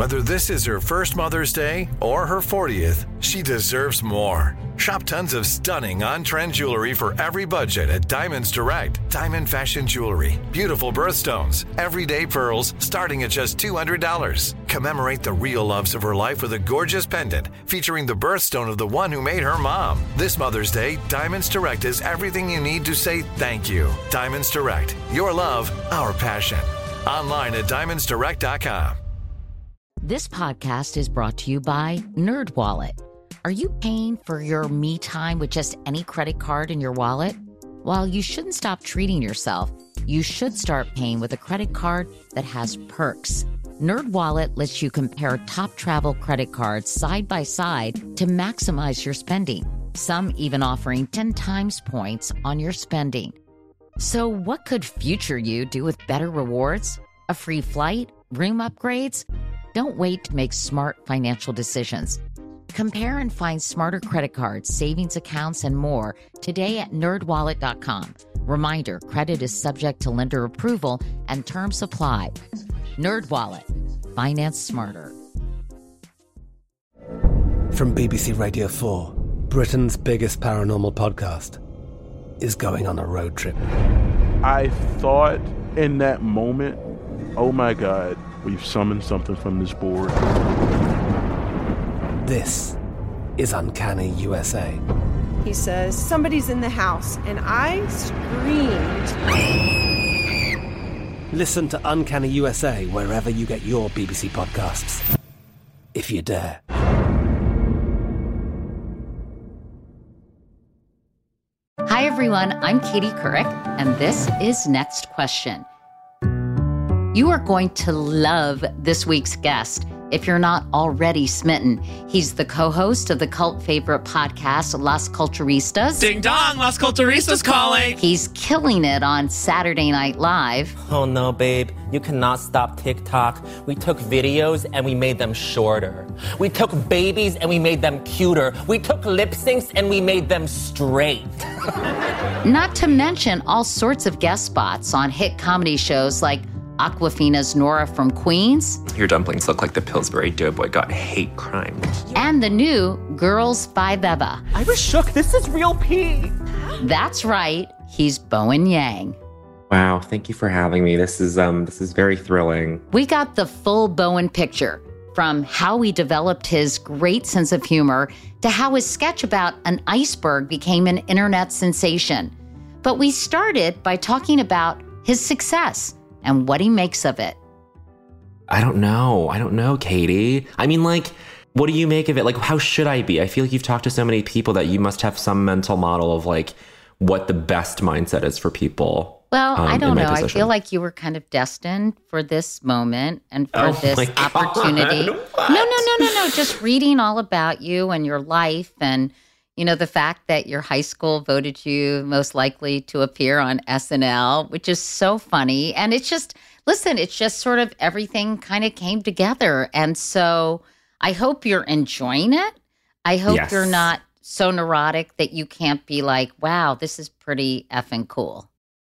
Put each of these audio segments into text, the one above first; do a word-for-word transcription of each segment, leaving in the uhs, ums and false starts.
Whether this is her first Mother's Day or her fortieth, she deserves more. Shop tons of stunning on-trend jewelry for every budget at Diamonds Direct. Diamond fashion jewelry, beautiful birthstones, everyday pearls starting at just two hundred dollars. Commemorate the real loves of her life with a gorgeous pendant featuring the birthstone of the one who made her mom. This Mother's Day, Diamonds Direct is everything you need to say thank you. Diamonds Direct, your love, our passion. Online at diamonds direct dot com. This podcast is brought to you by NerdWallet. Are you paying for your me time with just any credit card in your wallet? While you shouldn't stop treating yourself, you should start paying with a credit card that has perks. NerdWallet lets you compare top travel credit cards side by side to maximize your spending. Some even offering ten times points on your spending. So what could future you do with better rewards? A free flight? Room upgrades? Don't wait to make smart financial decisions. Compare and find smarter credit cards, savings accounts, and more today at nerd wallet dot com. Reminder, credit is subject to lender approval and terms apply. NerdWallet. Finance smarter. From B B C Radio four, Britain's biggest paranormal podcast is going on a road trip. I thought in that moment, oh my God, we've summoned something from this board. This is Uncanny U S A. He says, somebody's in the house, and I screamed. Listen to Uncanny U S A wherever you get your B B C podcasts, if you dare. Hi, everyone. I'm Katie Couric, and this is Next Question. You are going to love this week's guest if you're not already smitten. He's the co-host of the cult favorite podcast, Las Culturistas. Ding dong, Las Culturistas calling. He's killing it on Saturday Night Live. Oh no, babe. You cannot stop TikTok. We took videos and we made them shorter. We took babies and we made them cuter. We took lip syncs and we made them straight. Not to mention all sorts of guest spots on hit comedy shows like Aquafina's Nora from Queens. Your dumplings look like the Pillsbury Doughboy got hate crime. And the new Girls Five Eva. I was shook. This is real pee. That's right. He's Bowen Yang. Wow, thank you for having me. This is um this is very thrilling. We got the full Bowen picture, from how he developed his great sense of humor to how his sketch about an iceberg became an internet sensation. But we started by talking about his success and what he makes of it. I don't know. I don't know, Katie. I mean, like, what do you make of it? Like, how should I be? I feel like you've talked to so many people that you must have some mental model of, like, what the best mindset is for people. Well, um, I don't know. position. I feel like you were kind of destined for this moment and for Oh this my God. opportunity. What? No, no, no, no, no. Just reading all about you and your life, and, you know, the fact that your high school voted you most likely to appear on S N L, which is so funny. And it's just, listen, it's just sort of everything kind of came together. And so I hope you're enjoying it. I hope Yes. you're not so neurotic that you can't be like, wow, this is pretty effing cool.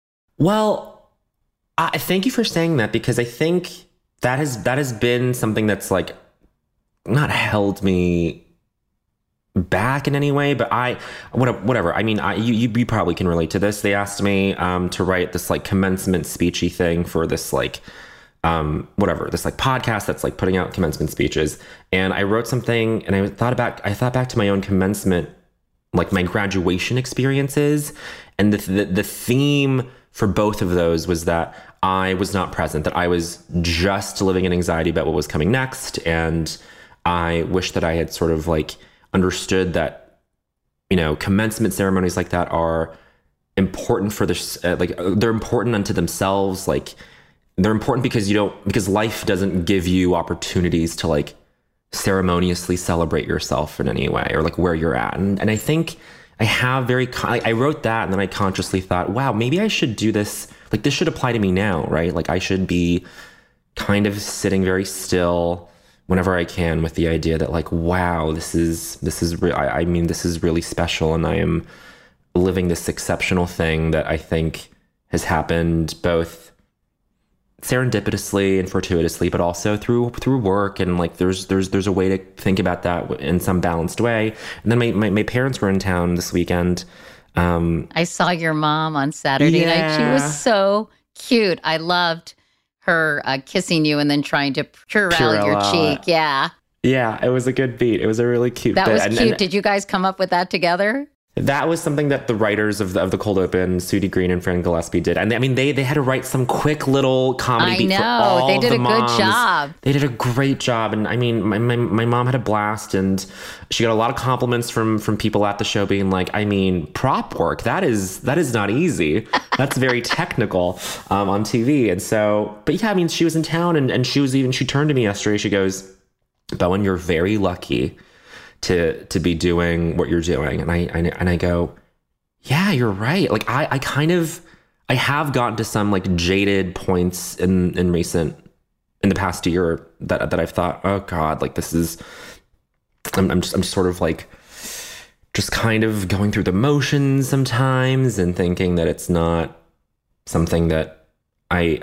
Well, I thank you for saying that, because I think that has that has been something that's, like, not held me back in any way, but I, whatever. I mean, I, you, you probably can relate to this. They asked me um, to write this, like, commencement speechy thing for this, like, um, whatever, this, like, podcast that's, like, putting out commencement speeches. And I wrote something, and I thought about, I thought back to my own commencement, like, my graduation experiences, and the the, the theme for both of those was that I was not present, that I was just living in anxiety about what was coming next, and I wish that I had sort of, like, understood that, you know, commencement ceremonies like that are important for this, uh, like, uh, they're important unto themselves. Like, they're important because you don't, because life doesn't give you opportunities to, like, ceremoniously celebrate yourself in any way, or, like, where you're at. And, and I think I have very, con- I wrote that, and then I consciously thought, wow, maybe I should do this. Like, this should apply to me now, right? Like, I should be kind of sitting very still whenever I can with the idea that, like, wow, this is, this is, re- I, I mean, this is really special. And I am living this exceptional thing that I think has happened both serendipitously and fortuitously, but also through through work, and like there's there's there's a way to think about that in some balanced way. And then my my, my parents were in town this weekend. Um, I saw your mom on Saturday yeah. night. She was so cute. I loved her uh, kissing you and then trying to Purell your cheek. Yeah. Yeah, it was a good beat. It was a really cute That bit. was And- cute. and- Did you guys come up with that together? That was something that the writers of the, of the Cold Open, Sudie Green and Fran Gillespie, did. And they, I mean, they they had to write some quick little comedy I beat know. for all They of did the a good moms. job. They did a great job. And I mean, my, my, my mom had a blast, and she got a lot of compliments from from people at the show being like, I mean, prop work, that is that is not easy. That's very technical um, on T V. And so, but yeah, I mean, she was in town, and, and she was even, she turned to me yesterday. She goes, Bowen, you're very lucky to to be doing what you're doing. And I, I and I go, yeah, you're right. Like I, I kind of, I have gotten to some like jaded points in, in recent, in the past year that, that I've thought, oh God, like this is, I'm, I'm just, I'm sort of like, just kind of going through the motions sometimes and thinking that it's not something that I,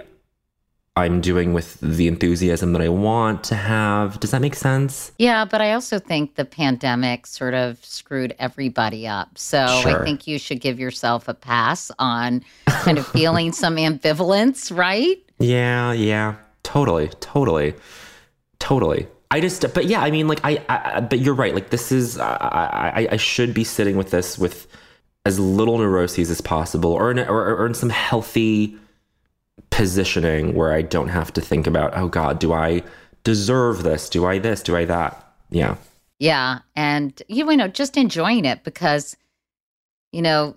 I'm doing with the enthusiasm that I want to have. Does that make sense? Yeah, but I also think the pandemic sort of screwed everybody up. So Sure. I think you should give yourself a pass on kind of feeling some ambivalence, right? Yeah, yeah, totally, totally, totally. I just, but yeah, I mean, like, I, I but you're right. Like, this is, I, I, I should be sitting with this with as little neuroses as possible, or in, or, or in some healthy positioning where I don't have to think about, oh God, do I deserve this? Do I this? Do I that? Yeah. Yeah. And, you know, just enjoying it because, you know,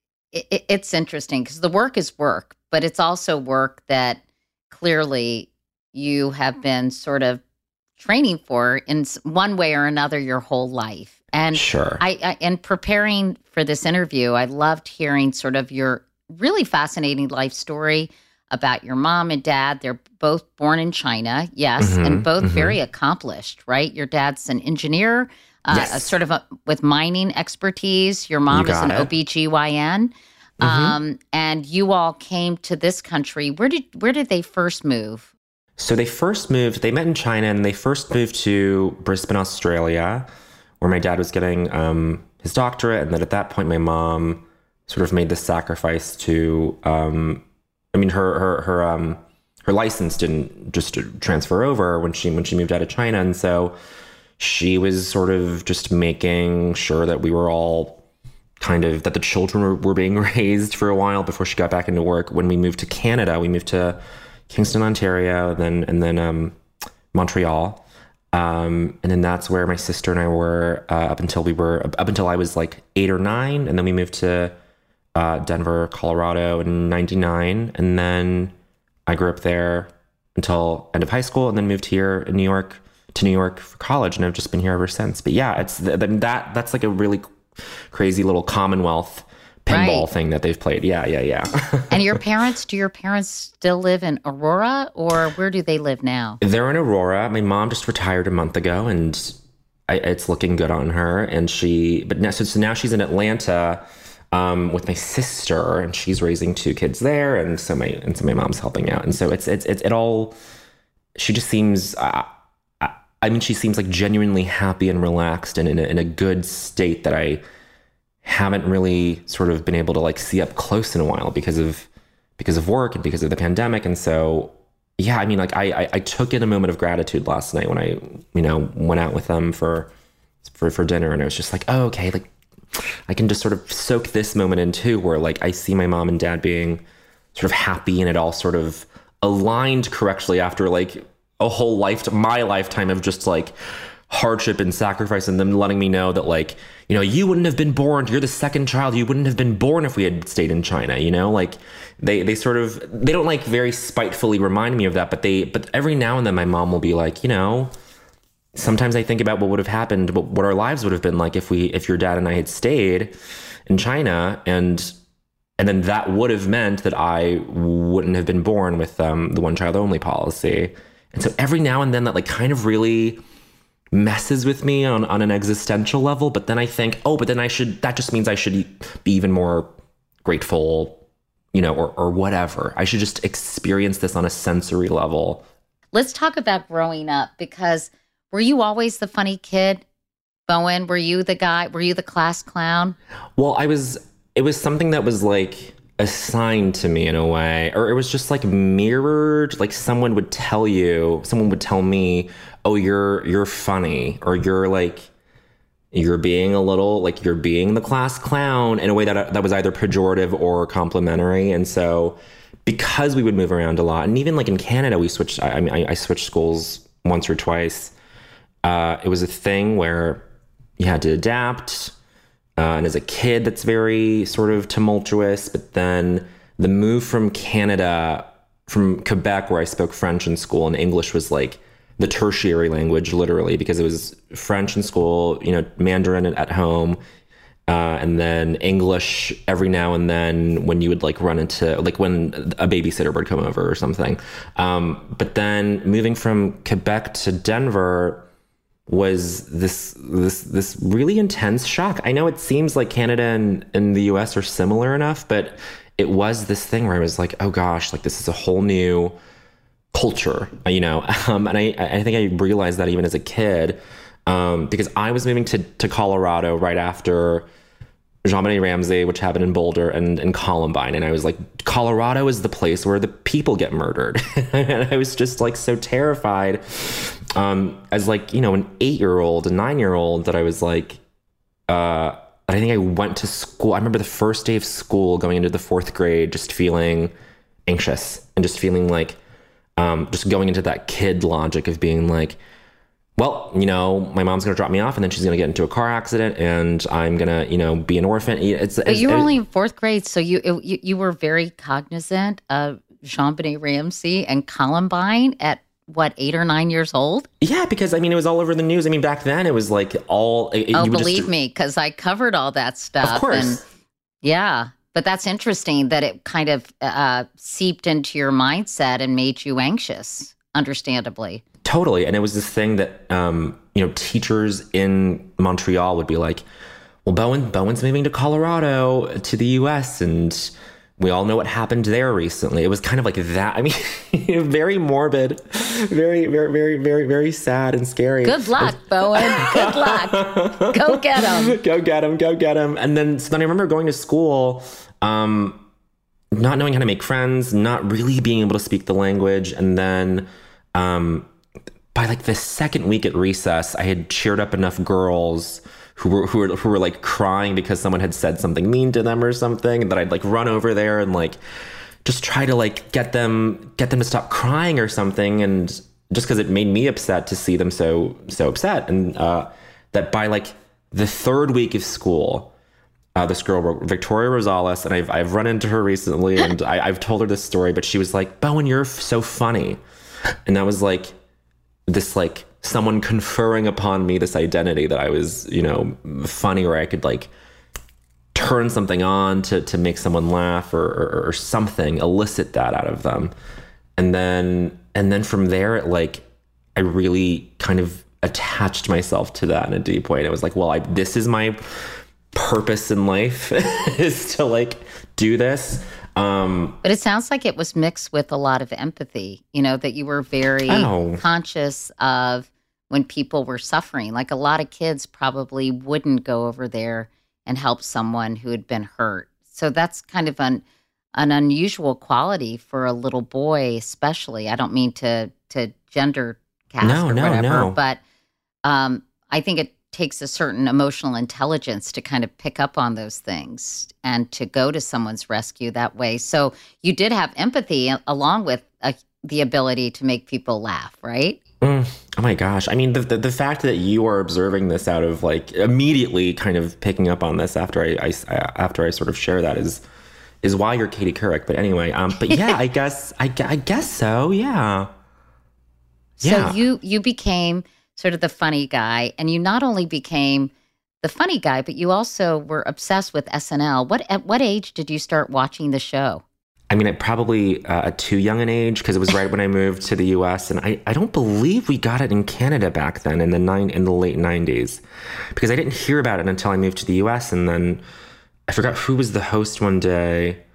it, it's interesting because the work is work, but it's also work that clearly you have been sort of training for in one way or another your whole life. And Sure. I, I in preparing for this interview, I loved hearing sort of your really fascinating life story about your mom and dad. They're both born in China, yes, Mhm, and both mhm. very accomplished, right? Your dad's an engineer, uh, Yes. a sort of a, with mining expertise. Your mom You is got an it. O B G Y N. Mhm. Um, and you all came to this country. Where did where did they first move? So they first moved, they met in China, and they first moved to Brisbane, Australia, where my dad was getting um, his doctorate. And then at that point, my mom sort of made the sacrifice to, um, I mean, her her her um, her license didn't just transfer over when she when she moved out of China, and so she was sort of just making sure that we were all kind of, that the children were, were being raised for a while before she got back into work. When we moved to Canada, we moved to Kingston, Ontario, and then and then um, Montreal, um, and then that's where my sister and I were uh, up until we were up until I was like eight or nine, and then we moved to uh, Denver, Colorado in ninety-nine, and then I grew up there until end of high school, and then moved here in New York to New York for college, and I've just been here ever since. But yeah, it's th- th- that that's like a really crazy little Commonwealth pinball Right. thing that they've played. Yeah, yeah, yeah. And your parents, do your parents still live in Aurora, or where do they live now? They're in Aurora. My mom just retired a month ago, and I, it's looking good on her. And she, but now, so, so now she's in Atlanta um, with my sister, and she's raising two kids there. And so my and so my mom's helping out. And so it's it's it's it all. She just seems. Uh, I, I mean, she seems like genuinely happy and relaxed, and in a, in a good state that I haven't really sort of been able to like see up close in a while because of because of work and because of the pandemic. And so yeah, I mean, like I, I I took in a moment of gratitude last night when I, you know, went out with them for for for dinner, and I was just like, oh, okay, like I can just sort of soak this moment in too, where like I see my mom and dad being sort of happy, and it all sort of aligned correctly after like a whole life, my lifetime of just like hardship and sacrifice, and them letting me know that like, you know, you wouldn't have been born, you're the second child, you wouldn't have been born if we had stayed in China, you know, like they they sort of, they don't like very spitefully remind me of that, but they but every now and then my mom will be like, you know, sometimes I think about what would have happened, what, what our lives would have been like if we if your dad and I had stayed in China, and and then that would have meant that I wouldn't have been born with um, the one child only policy. And so every now and then that like kind of really messes with me on, on an existential level. But then I think, oh, but then I should, that just means I should be even more grateful you know, or, or whatever. I should just experience this on a sensory level. Let's talk about growing up, because were you always the funny kid, Bowen? Were you the guy? Were you the class clown? Well, I was, it was something that was like assigned to me in a way, or it was just like mirrored. Like someone would tell you, someone would tell me, oh, you're, you're funny, or you're like, you're being a little, like you're being the class clown in a way that that was either pejorative or complimentary. And so because we would move around a lot, and even like in Canada, we switched, I, I mean, I, I switched schools once or twice. Uh, it was a thing where you had to adapt. Uh, and as a kid, that's very sort of tumultuous. But then the move from Canada, from Quebec, where I spoke French in school, and English was like the tertiary language, literally, because it was French in school, you know, Mandarin at home, uh, and then English every now and then when you would like run into, like when a babysitter would come over or something. Um, but then moving from Quebec to Denver was this this this really intense shock. I know it seems like Canada and, and the U S are similar enough, but it was this thing where I was like, oh gosh, like this is a whole new culture, you know, um, and I, I think I realized that even as a kid, um, because I was moving to, to Colorado right after JonBenet Ramsey, which happened in Boulder, and, and Columbine. And I was like, Colorado is the place where the people get murdered. And I was just like so terrified um, as like, you know, an eight-year-old, a nine-year-old, that I was like, uh, I think I went to school. I remember the first day of school going into the fourth grade, just feeling anxious and just feeling like, Um, just going into that kid logic of being like, well, you know, my mom's going to drop me off and then she's going to get into a car accident and I'm going to, you know, be an orphan. It's, but it's, you were it's, only in fourth grade, so you, you you were very cognizant of JonBenet Ramsey and Columbine at, what, eight or nine years old? Yeah, because, I mean, it was all over the news. I mean, back then it was like all... It, oh, you would believe just, me, because I covered all that stuff. Of course. And yeah. But that's interesting that it kind of uh, seeped into your mindset and made you anxious, understandably. Totally. And it was this thing that, um, you know, teachers in Montreal would be like, well, Bowen, Bowen's moving to Colorado, to the U S, and we all know what happened there recently. It was kind of like that. I mean, very morbid, very, very, very, very, very sad and scary. Good luck, Bowen. Good luck. Go get him. Go get him. Go get him. And then, so then I remember going to school, um, not knowing how to make friends, not really being able to speak the language. And then um, by like the second week at recess, I had cheered up enough girls who were who were who were like crying because someone had said something mean to them or something, and that I'd like run over there and like just try to like get them get them to stop crying or something, and just because it made me upset to see them so so upset, and uh, that by like the third week of school, uh, this girl Victoria Rosales, and I've I've run into her recently, and I, I've told her this story, but she was like, "Bowen, you're so funny," and that was like this like. someone conferring upon me this identity that I was, you know, funny, or I could like turn something on to, to make someone laugh or, or, or something, elicit that out of them. And then, and then from there, it like, I really kind of attached myself to that in a deep way. And it was like, well, I, this is my purpose in life is to like do this. Um, but it sounds like it was mixed with a lot of empathy, you know, that you were very oh. conscious of when people were suffering. Like a lot of kids probably wouldn't go over there and help someone who had been hurt. So that's kind of an an unusual quality for a little boy, especially. I don't mean to to gender cast no, or no, whatever, no. but um, I think it takes a certain emotional intelligence to kind of pick up on those things and to go to someone's rescue that way. So you did have empathy along with uh, the ability to make people laugh, right? Mm, oh my gosh. I mean, the, the the fact that you are observing this out of like immediately kind of picking up on this after I, I after I sort of share that is is why you're Katie Couric. But anyway, um, but yeah, I guess I, I guess so. Yeah. Yeah. So you you became sort of the funny guy, and you not only became the funny guy, but you also were obsessed with S N L. What at what age did you start watching the show? I mean, at probably uh, at too young an age, because it was right when I moved to the U S, and I, I don't believe we got it in Canada back then in the nine in the late nineties, because I didn't hear about it until I moved to the U S, and then I forgot who was the host one day.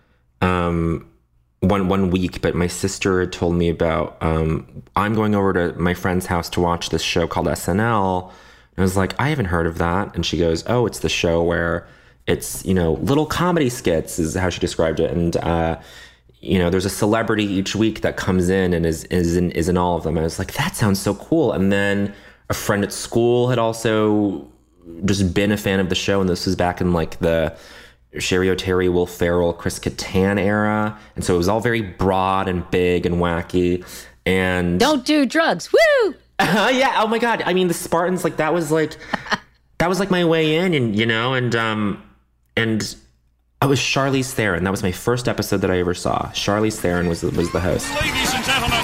um, one one week, but my sister had told me about, um, I'm going over to my friend's house to watch this show called S N L. And I was like, I haven't heard of that. And she goes, oh, it's the show where it's, you know, little comedy skits is how she described it. And, uh, you know, there's a celebrity each week that comes in and is, is in, is in all of them. I was like, that sounds so cool. And then a friend at school had also just been a fan of the show. And this was back in like the Sherry O'Terry, Will Ferrell, Chris Kattan era. And so it was all very broad and big and wacky. And don't do drugs. Woo! Uh, yeah. Oh my God. I mean, the Spartans, like that was like, that was like my way in, and, you know, and, um, and I was Charlize Theron. That was my first episode that I ever saw. Charlize Theron was, was the host. Ladies and gentlemen,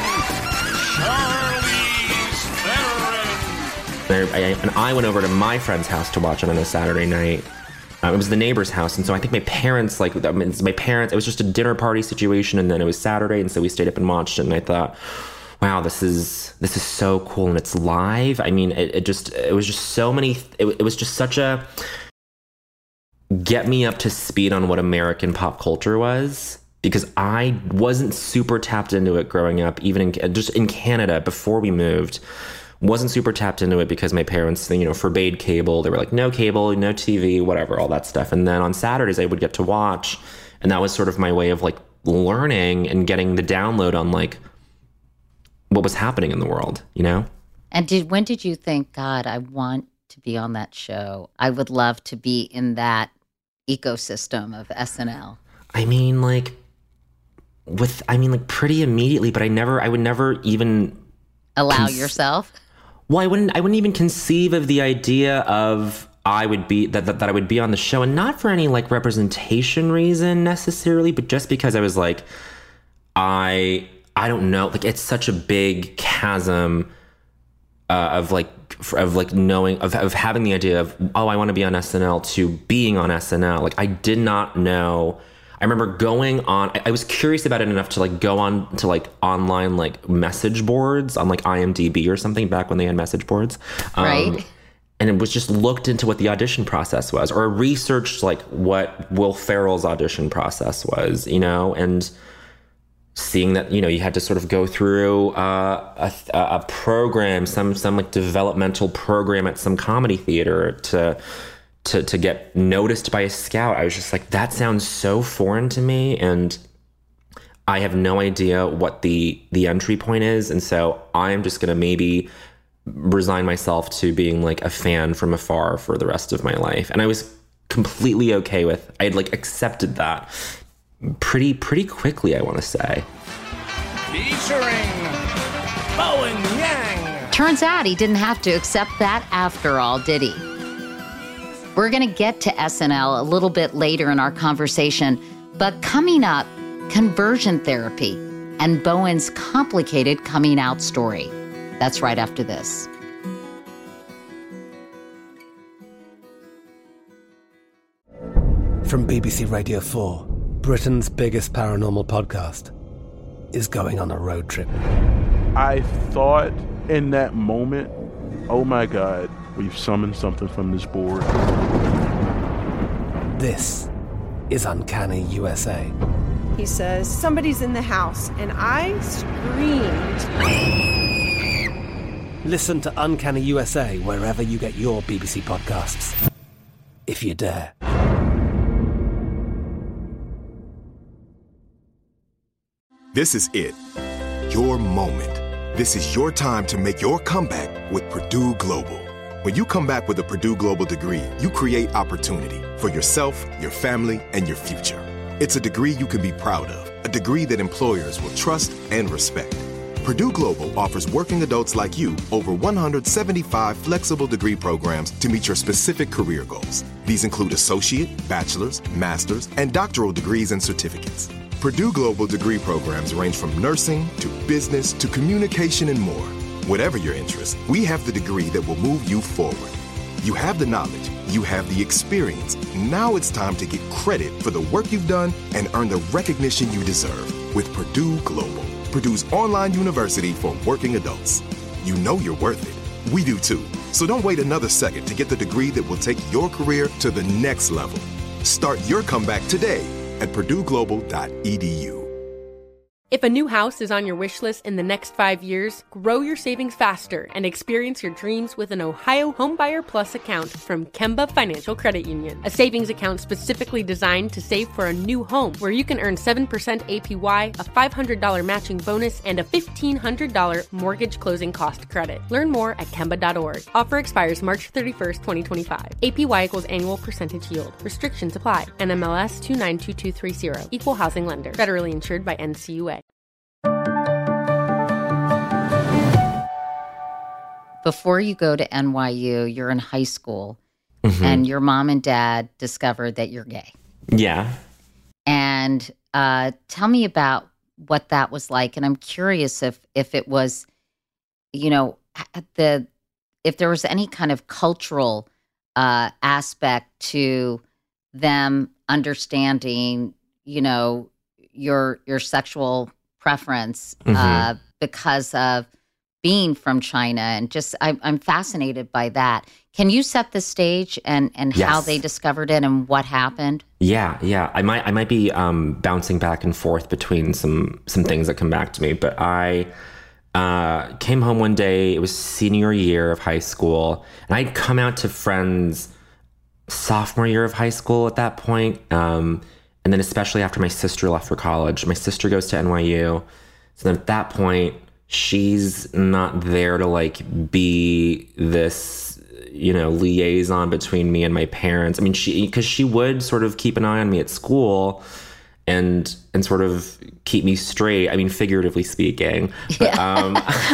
Charlize Theron. And I, and I went over to my friend's house to watch it on a Saturday night. Um, it was the neighbor's house. And so I think my parents, like, I mean, my parents, it was just a dinner party situation. And then it was Saturday. And so we stayed up and watched it. And I thought, wow, this is, this is so cool. And it's live. I mean, it, it just, it was just so many, it, it was just such a get me up to speed on what American pop culture was. Because I wasn't super tapped into it growing up, even in, just in Canada before we moved. Wasn't super tapped into it because my parents, you know, forbade cable. They were like, no cable, no T V, whatever, all that stuff. And then on Saturdays I would get to watch. And that was sort of my way of like learning and getting the download on like what was happening in the world, you know? And did when did you think, God, I want to be on that show? I would love to be in that ecosystem of S N L. I mean, like, with, I mean, like pretty immediately, but I never, I would never even allow cons- yourself. Well, I wouldn't, I wouldn't even conceive of the idea of I would be, that, that, that I would be on the show, and not for any like representation reason necessarily, but just because I was like, I, I don't know, like it's such a big chasm uh, of like, of like knowing, of, of having the idea of, oh, I want to be on S N L to being on S N L. Like I did not know. I remember going on, I, I was curious about it enough to like go on to like online like message boards on like I M D B or something back when they had message boards. Um, right. And it was just looked into what the audition process was, or researched like what Will Ferrell's audition process was, you know, and seeing that, you know, you had to sort of go through uh, a, a program, some some like developmental program at some comedy theater to to to get noticed by a scout. I was just like, that sounds so foreign to me, and I have no idea what the the entry point is, and so I'm just gonna maybe resign myself to being like a fan from afar for the rest of my life. And I was completely okay with, I had like accepted that pretty pretty quickly, I want to say. Featuring Bowen Yang. Turns out he didn't have to accept that after all, did he? We're going to get to S N L a little bit later in our conversation, but coming up, conversion therapy and Bowen's complicated coming out story. That's right after this. From B B C Radio four, Britain's biggest paranormal podcast is going on a road trip. I thought in that moment, oh my God, we've summoned something from this board. This is Uncanny U S A. He says, somebody's in the house, and I screamed. Listen to Uncanny U S A wherever you get your B B C podcasts, if you dare. This is it. Your moment. This is your time to make your comeback with Purdue Global. When you come back with a Purdue Global degree, you create opportunity for yourself, your family, and your future. It's a degree you can be proud of, a degree that employers will trust and respect. Purdue Global offers working adults like you over one hundred seventy-five flexible degree programs to meet your specific career goals. These include associate, bachelor's, master's, and doctoral degrees and certificates. Purdue Global degree programs range from nursing to business to communication and more. Whatever your interest, we have the degree that will move you forward. You have the knowledge, you have the experience. Now it's time to get credit for the work you've done and earn the recognition you deserve with Purdue Global, Purdue's online university for working adults. You know you're worth it. We do too. So don't wait another second to get the degree that will take your career to the next level. Start your comeback today at purdue global dot e d u. If a new house is on your wish list in the next five years, grow your savings faster and experience your dreams with an Ohio Homebuyer Plus account from Kemba Financial Credit Union. A savings account specifically designed to save for a new home, where you can earn seven percent A P Y, a five hundred dollars matching bonus, and a fifteen hundred dollars mortgage closing cost credit. Learn more at kemba dot org. Offer expires March thirty-first, twenty twenty-five. A P Y equals annual percentage yield. Restrictions apply. N M L S two nine two two three zero. Equal housing lender. Federally insured by N C U A. Before you go to N Y U, you're in high school, mm-hmm. and your mom and dad discovered that you're gay. Yeah. And uh, tell me about what that was like. And I'm curious if if it was, you know, the if there was any kind of cultural uh, aspect to them understanding, you know, your your sexual preference mm-hmm. uh, because of being from China, and just I, I'm fascinated by that. Can you set the stage and and yes. how they discovered it and what happened? Yeah, yeah. I might I might be um, bouncing back and forth between some some things that come back to me, but I uh, came home one day. It was senior year of high school, and I'd come out to friends sophomore year of high school at that point, um, and then especially after my sister left for college. My sister goes to N Y U, so then at that point, she's not there to like be this, you know, liaison between me and my parents. I mean, she, because she would sort of keep an eye on me at school and and sort of keep me straight. I mean, figuratively speaking. But, yeah. um,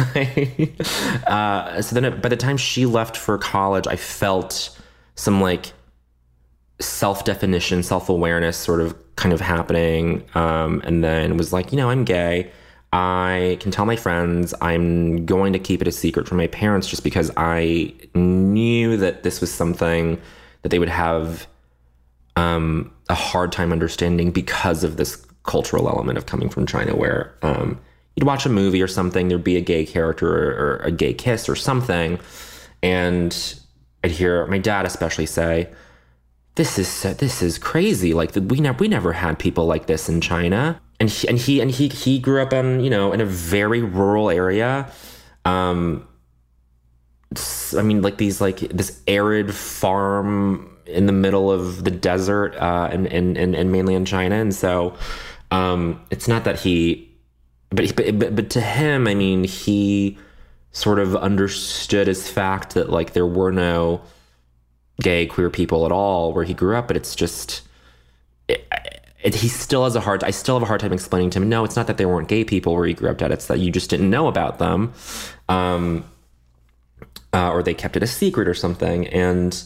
uh, so then by the time she left for college, I felt some like self-definition, self-awareness sort of kind of happening. Um, and then was like, you know, I'm gay. I can tell my friends. I'm going to keep it a secret from my parents just because I knew that this was something that they would have um, a hard time understanding because of this cultural element of coming from China, where um, you'd watch a movie or something, there'd be a gay character or, or a gay kiss or something, and I'd hear my dad especially say, "This is this is crazy. Like we never we never had people like this in China." And he, and he and he he grew up in, you know, in a very rural area. Um, I mean, like these like this arid farm in the middle of the desert uh, in, in, in, in mainland China. And so um, it's not that he, but, but but to him, I mean, he sort of understood as fact that like there were no gay queer people at all where he grew up, but it's just. It, It, he still has a hard, I still have a hard time explaining to him, no, it's not that there weren't gay people where he grew up at, it's that you just didn't know about them, um, uh, or they kept it a secret or something. And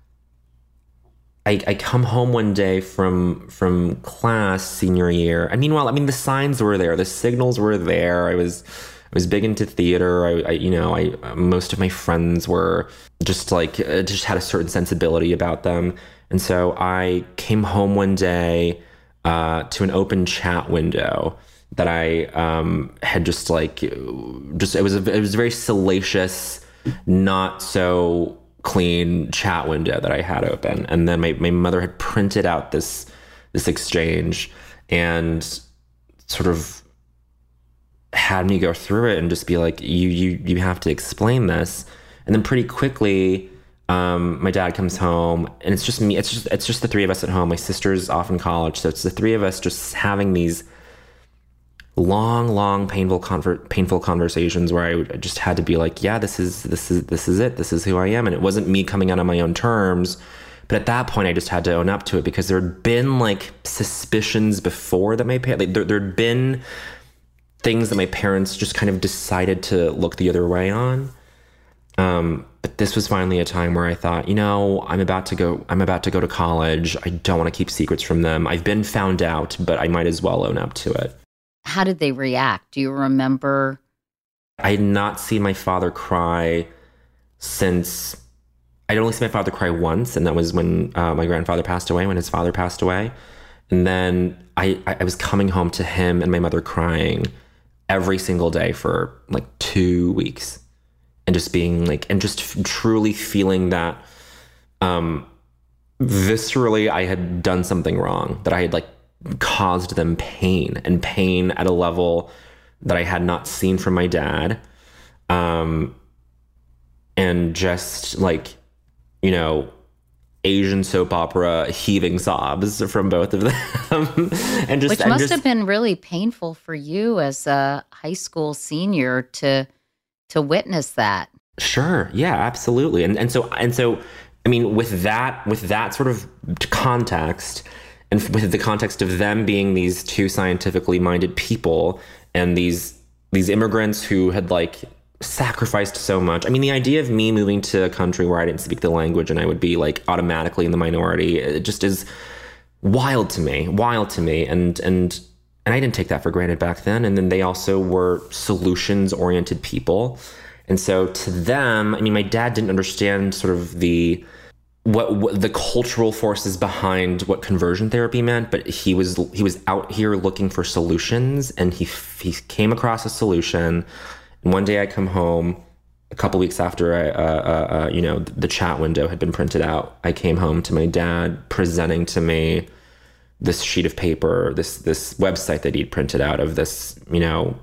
I, I come home one day from from class senior year, and meanwhile, I mean, the signs were there, the signals were there. I was I was big into theater. I, I you know, I most of my friends were just like uh, just had a certain sensibility about them, and so I came home one day. Uh, to an open chat window that I um, had just like, just it was a, it was a very salacious, not so clean chat window that I had open, and then my, my mother had printed out this this exchange and sort of had me go through it and just be like, you you you have to explain this, and then pretty quickly. Um, my dad comes home, and it's just me. It's just it's just the three of us at home. My sister's off in college, so it's the three of us just having these long, long, painful, conver- painful conversations where I just had to be like, "Yeah, this is this is this is it. This is who I am." And it wasn't me coming out on my own terms, but at that point, I just had to own up to it because there had been like suspicions before that my parents like, there there'd been things that my parents just kind of decided to look the other way on. Um, but this was finally a time where I thought, you know, I'm about to go, I'm about to go to college. I don't want to keep secrets from them. I've been found out, but I might as well own up to it. How did they react? Do you remember? I had not seen my father cry since, I'd only seen my father cry once. And that was when uh, my grandfather passed away, when his father passed away. And then I, I was coming home to him and my mother crying every single day for like two weeks. And just being like, and just f- truly feeling that um, viscerally I had done something wrong, that I had like caused them pain, and pain at a level that I had not seen from my dad. Um, and just like, you know, Asian soap opera heaving sobs from both of them. and just, Which and must just, have been really painful for you as a high school senior to to witness that. Sure. Yeah, absolutely. And and so and so I mean, with that with that sort of context, and with the context of them being these two scientifically minded people and these these immigrants who had like sacrificed so much. I mean, the idea of me moving to a country where I didn't speak the language and I would be like automatically in the minority, it just is wild to me, wild to me. And, and, and I didn't take that for granted back then. And then they also were solutions oriented people. And so to them, I mean, my dad didn't understand sort of the, what, what the cultural forces behind what conversion therapy meant, but he was, he was out here looking for solutions, and he, he came across a solution. And one day I come home, a couple weeks after I, uh, uh, uh, you know, the chat window had been printed out. I came home to my dad presenting to me this sheet of paper, this this website that he'd printed out of this, you know,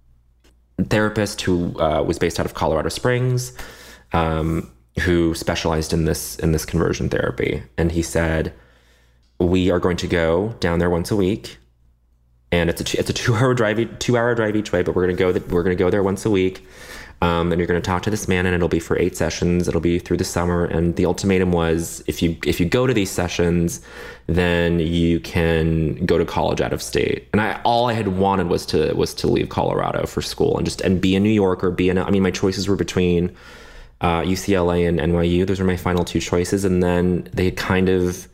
therapist who uh, was based out of Colorado Springs, um, who specialized in this in this conversion therapy. And he said, "We are going to go down there once a week. And it's a it's a two hour drive two hour drive each way, but we're gonna go th- we're gonna go there once a week, um, and you're gonna talk to this man, and it'll be for eight sessions. It'll be through the summer. And the ultimatum was, if you if you go to these sessions, then you can go to college out of state." And I all I had wanted was to was to leave Colorado for school and just and be a New Yorker. Be in I mean, my choices were between uh, U C L A and N Y U. Those were my final two choices, and then they had kind of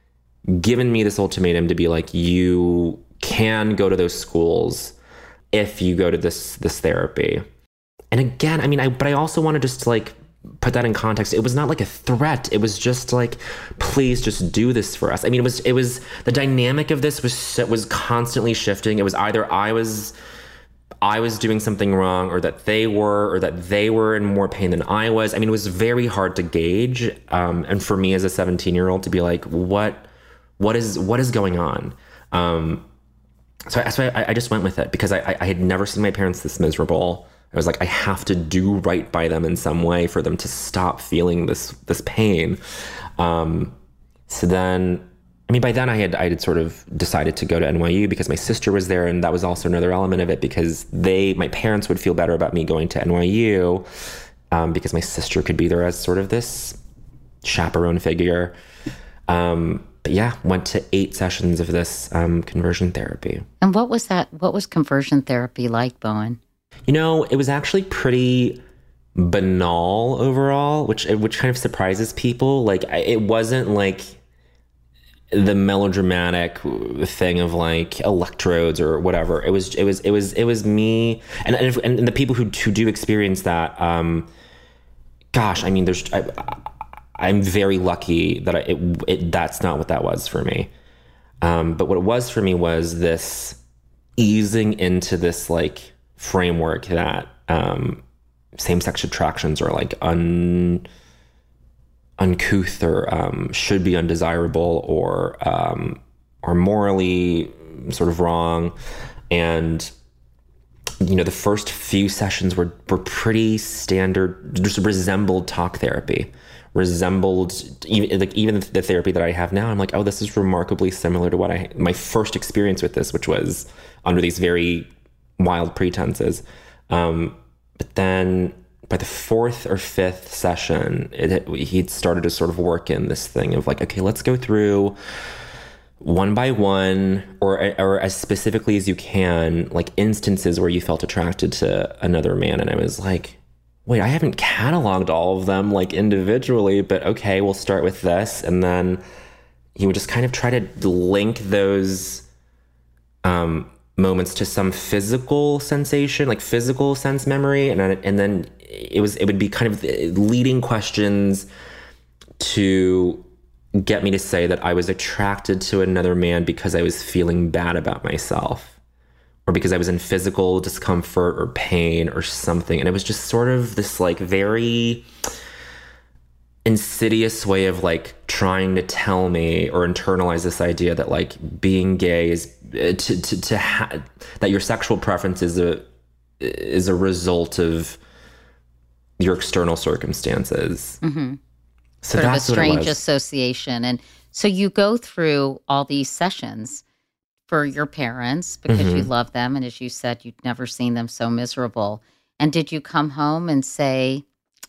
given me this ultimatum to be like, you can go to those schools if you go to this this therapy. And again, I mean, I but I also want to just like put that in context. It was not like a threat. It was just like, please just do this for us. I mean, it was it was the dynamic of this was was constantly shifting. It was either I was I was doing something wrong, or that they were, or that they were in more pain than I was. I mean, it was very hard to gauge. Um, and for me as a seventeen year old to be like, what what is what is going on? Um, So, so I, I just went with it because I, I had never seen my parents this miserable. I was like, I have to do right by them in some way for them to stop feeling this this pain. Um, so then, I mean, by then I had I had sort of decided to go to N Y U because my sister was there, and that was also another element of it because they, my parents would feel better about me going to N Y U um, because my sister could be there as sort of this chaperone figure. Um, But yeah, went to eight sessions of this um, conversion therapy. And what was that? What was conversion therapy like, Bowen? You know, it was actually pretty banal overall, which which kind of surprises people. Like, it wasn't like the melodramatic thing of like electrodes or whatever. It was it was it was it was me, and and, if, and the people who who do experience that. Um, gosh, I mean, there's. I, I'm very lucky that I, it, it, that's not what that was for me. Um, but what it was for me was this easing into this like framework that um, same-sex attractions are like un, uncouth or um, should be undesirable or um, are morally sort of wrong. And you know, the first few sessions were were pretty standard, just resembled talk therapy. resembled even like even the therapy that I have now. I'm like, oh, this is remarkably similar to what I my first experience with this, which was under these very wild pretenses. Um, but then by the fourth or fifth session, it, he'd started to sort of work in this thing of like, okay, let's go through one by one, or or as specifically as you can, like instances where you felt attracted to another man. And I was like, wait, I haven't cataloged all of them like individually, but okay, we'll start with this. And then he would just kind of try to link those um, moments to some physical sensation, like physical sense memory. And then, and then it was, it would be kind of leading questions to get me to say that I was attracted to another man because I was feeling bad about myself, or because I was in physical discomfort or pain or something. And it was just sort of this like very insidious way of like trying to tell me or internalize this idea that like being gay is uh, to to, to ha- that your sexual preference is a is a result of your external circumstances. Mm-hmm. So sort that's of a strange what it was. association. And so you go through all these sessions for your parents because Mm-hmm. you love them. And as you said, you'd never seen them so miserable. And did you come home and say,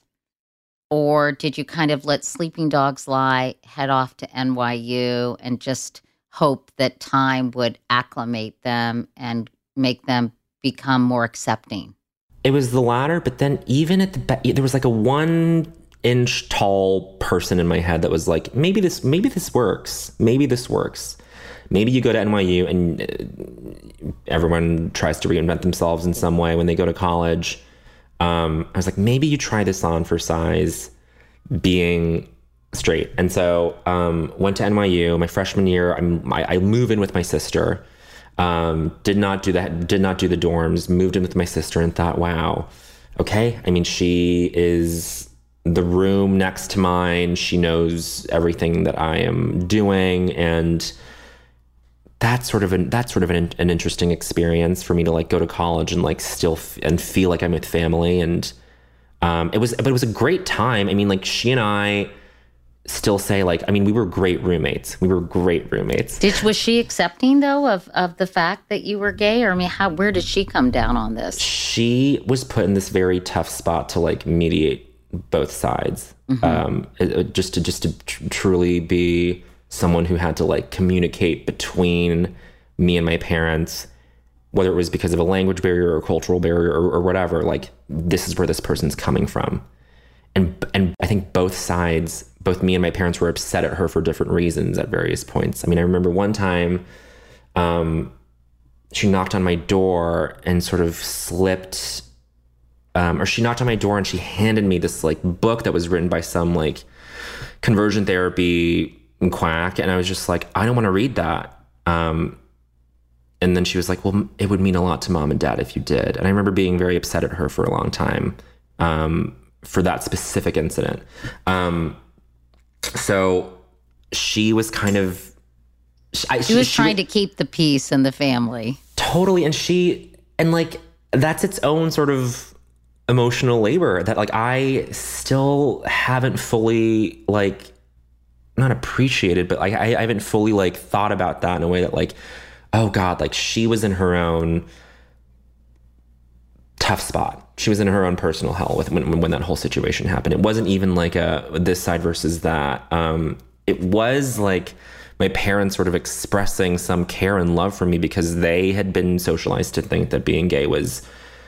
or did you kind of let sleeping dogs lie, head off to N Y U and just hope that time would acclimate them and make them become more accepting? It was the latter, but then even at the be- there was like a one inch tall person in my head that was like, maybe this, maybe this works. Maybe this works. Maybe you go to N Y U and uh, everyone tries to reinvent themselves in some way when they go to college. Um, I was like, maybe you try this on for size being straight. And so um, went to N Y U my freshman year. I'm, I, I move in with my sister. Um, did not do that. Did not do the dorms. Moved in with my sister and thought, wow, okay. I mean, she is the room next to mine. She knows everything that I am doing, and that's sort of an that's sort of an, an interesting experience for me to like go to college and like still f- and feel like I'm with family. And um, it was, but it was a great time. I mean, like she and I still say like, I mean, we were great roommates. We were great roommates. Did was she accepting though of of the fact that you were gay, or I mean, how where did she come down on this? She was put in this very tough spot to like mediate both sides, mm-hmm. um, it, it, just to just to tr- truly be someone who had to like communicate between me and my parents, whether it was because of a language barrier or cultural barrier or, or whatever. Like, this is where this person's coming from, and and I think both sides. Both me and my parents were upset at her for different reasons at various points. I mean, I remember one time um, she knocked on my door and sort of slipped, um, or she knocked on my door and she handed me this like book that was written by some like conversion therapy quack. And I was just like, I don't want to read that. Um, and then she was like, well, it would mean a lot to mom and dad if you did. And I remember being very upset at her for a long time um, for that specific incident. Um, So she was kind of... I, she, she was she, trying she, to keep the peace in the family. Totally. And she... And like, that's its own sort of emotional labor that like I still haven't fully like... Not appreciated, but like I, I haven't fully like thought about that in a way that like, oh God, like she was in her own tough spot. She was in her own personal hell with when, when that whole situation happened. It wasn't even like a this side versus that. Um, it was like my parents sort of expressing some care and love for me because they had been socialized to think that being gay was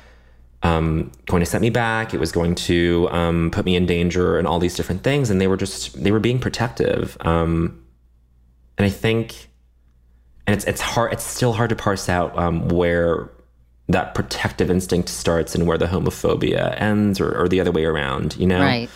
um, going to set me back. It was going to um, put me in danger and all these different things. And they were just, they were being protective. Um, and I think, and it's, it's hard, it's still hard to parse out um, where that protective instinct starts and where the homophobia ends, or, or the other way around, you know? Right.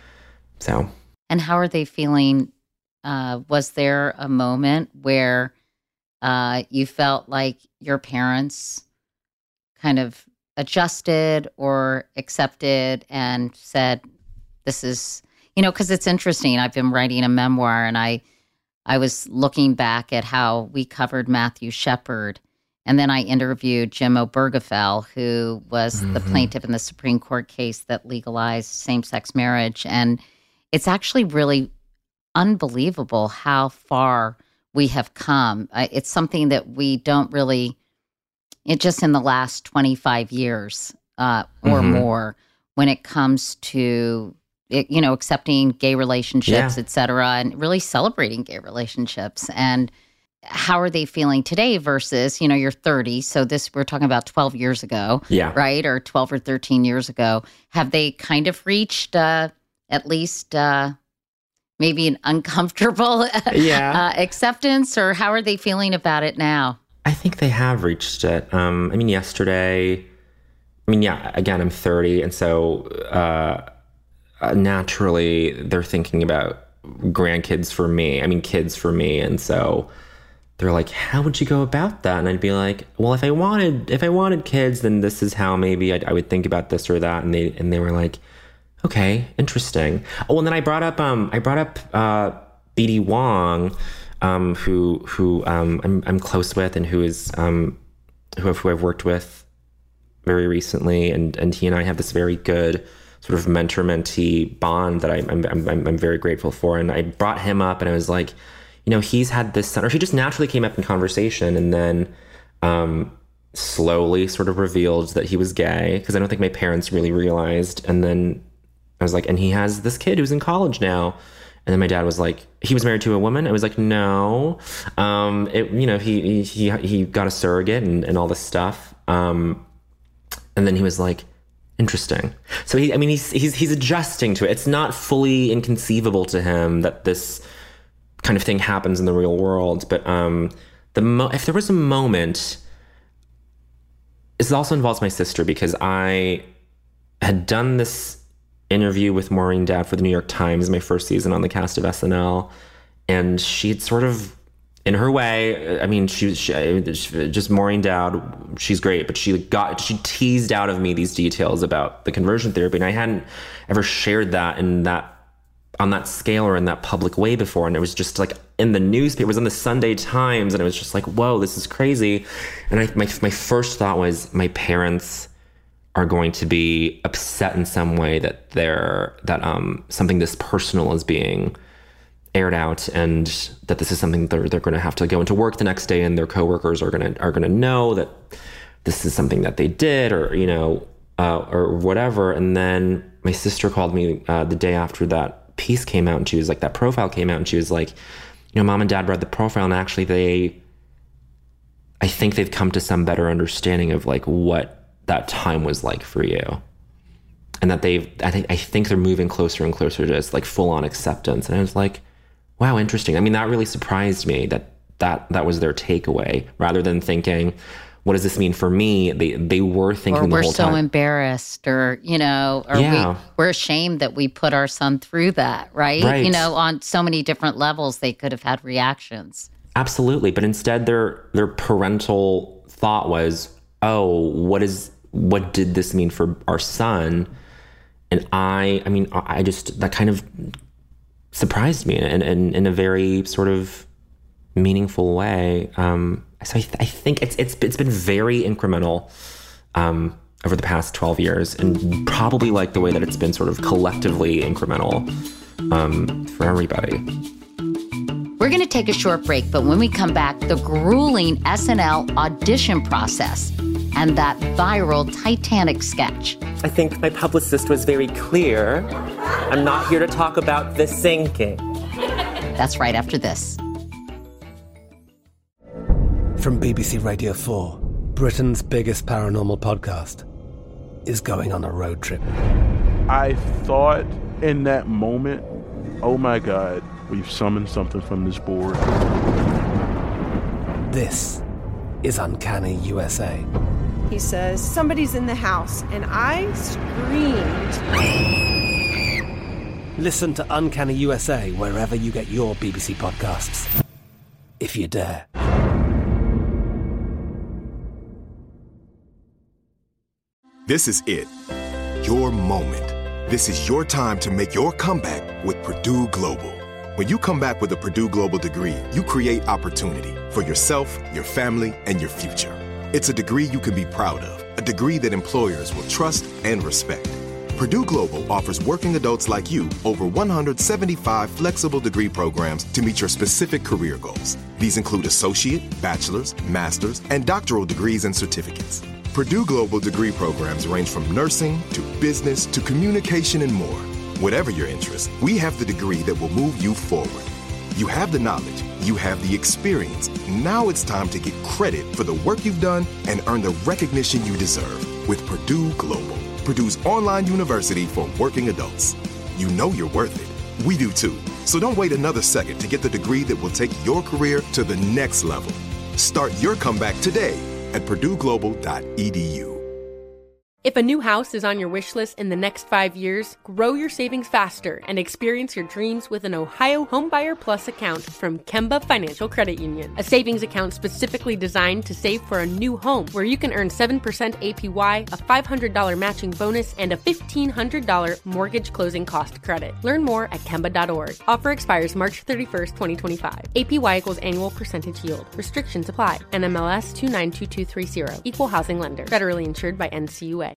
So. And how are they feeling? Uh, was there a moment where uh, you felt like your parents kind of adjusted or accepted and said, this is, you know, because it's interesting. I've been writing a memoir and I, I was looking back at how we covered Matthew Shepard. And then I interviewed Jim Obergefell, who was mm-hmm. the plaintiff in the Supreme Court case that legalized same-sex marriage. And it's actually really unbelievable how far we have come. It's something that we don't really, it just in the last twenty-five years uh, or mm-hmm. more, when it comes to, it, you know, accepting gay relationships, yeah. et cetera, and really celebrating gay relationships. And how are they feeling today versus, you know, you're thirty. So this, we're talking about twelve years ago, yeah. right? Or twelve or thirteen years ago. Have they kind of reached uh, at least uh, maybe an uncomfortable yeah. uh, acceptance, or how are they feeling about it now? I think they have reached it. Um, I mean, yesterday, I mean, yeah, again, I'm thirty. And so uh, naturally they're thinking about grandkids for me. I mean, kids for me. And so they're like, how would you go about that? And I'd be like, well, if I wanted, if I wanted kids, then this is how maybe I'd, I would think about this or that. And they, and they were like, Okay, interesting. Oh, and then I brought up um I brought up uh B D Wong, um who who um I'm I'm close with and who is um who I've, who I've worked with very recently, and and he and I have this very good sort of mentor-mentee bond that I, I'm I'm I'm very grateful for. And I brought him up, and I was like, you know, he's had this son, or he just naturally came up in conversation, and then um slowly sort of revealed that he was gay, because I don't think my parents really realized. And then I was like, and he has this kid who's in college now. And then my dad was like, he was married to a woman. I was like, no. Um, it, you know, he, he, he got a surrogate and, and all this stuff. Um, and then he was like, interesting. So he, I mean, he's, he's, he's adjusting to it. It's not fully inconceivable to him that this kind of thing happens in the real world. But, um, the mo- if there was a moment, this also involves my sister, because I had done this interview with Maureen Dowd for the New York Times, my first season on the cast of S N L. And she'd sort of, in her way, I mean, she, she just Maureen Dowd, she's great, but she got, she teased out of me these details about the conversion therapy. And I hadn't ever shared that in that, on that scale or in that public way before. And it was just like in the newspaper, it was in the Sunday Times. And it was just like, whoa, this is crazy. And I, my, my first thought was, my parents are going to be upset in some way that they're that um something this personal is being aired out, and that this is something that they're, they're going to have to go into work the next day, and their coworkers are going to are going to know that this is something that they did, or you know uh, or whatever. And then my sister called me uh, the day after that piece came out, and she was like, that profile came out, and she was like, you know, Mom and Dad read the profile, and actually they I think they've come to some better understanding of like what that time was like for you, and that they've I think I think they're moving closer and closer to this like full-on acceptance. And I was like, wow, interesting. I mean, that really surprised me that that that was their takeaway, rather than thinking, what does this mean for me? They they were thinking or the we're whole so time, embarrassed, or you know, or yeah. we, we're ashamed that we put our son through that, right? Right. You know, on so many different levels, they could have had reactions. Absolutely, but instead, their their parental thought was, oh, what is what did this mean for our son? And I, I mean, I just, that kind of surprised me in, in, in a very sort of meaningful way. Um, so I, th- I think it's, it's, it's been very incremental um, over the past twelve years, and probably like the way that it's been sort of collectively incremental um, for everybody. We're going to take a short break, but when we come back, the grueling S N L audition process and that viral Titanic sketch. I think my publicist was very clear. I'm not here to talk about the sinking. That's right after this. From B B C Radio four, Britain's biggest paranormal podcast is going on a road trip. I thought in that moment, oh my God, we've summoned something from this board. This is Uncanny U S A. He says, somebody's in the house, and I screamed. Listen to Uncanny U S A wherever you get your B B C podcasts, if you dare. This is it. Your moment. This is your time to make your comeback with Purdue Global. When you come back with a Purdue Global degree, you create opportunity for yourself, your family, and your future. It's a degree you can be proud of, a degree that employers will trust and respect. Purdue Global offers working adults like you over one hundred seventy-five flexible degree programs to meet your specific career goals. These include associate, bachelor's, master's, and doctoral degrees and certificates. Purdue Global degree programs range from nursing to business to communication and more. Whatever your interest, we have the degree that will move you forward. You have the knowledge, you have the experience. Now it's time to get credit for the work you've done and earn the recognition you deserve with Purdue Global, Purdue's online university for working adults. You know you're worth it. We do too. So don't wait another second to get the degree that will take your career to the next level. Start your comeback today at purdue global dot e d u. If a new house is on your wish list in the next five years, grow your savings faster and experience your dreams with an Ohio Homebuyer Plus account from Kemba Financial Credit Union. A savings account specifically designed to save for a new home where you can earn seven percent A P Y, a five hundred dollars matching bonus, and a fifteen hundred dollars mortgage closing cost credit. Learn more at Kemba dot org. Offer expires March thirty-first, twenty twenty-five. A P Y equals annual percentage yield. Restrictions apply. N M L S two nine two two three zero. Equal housing lender. Federally insured by N C U A.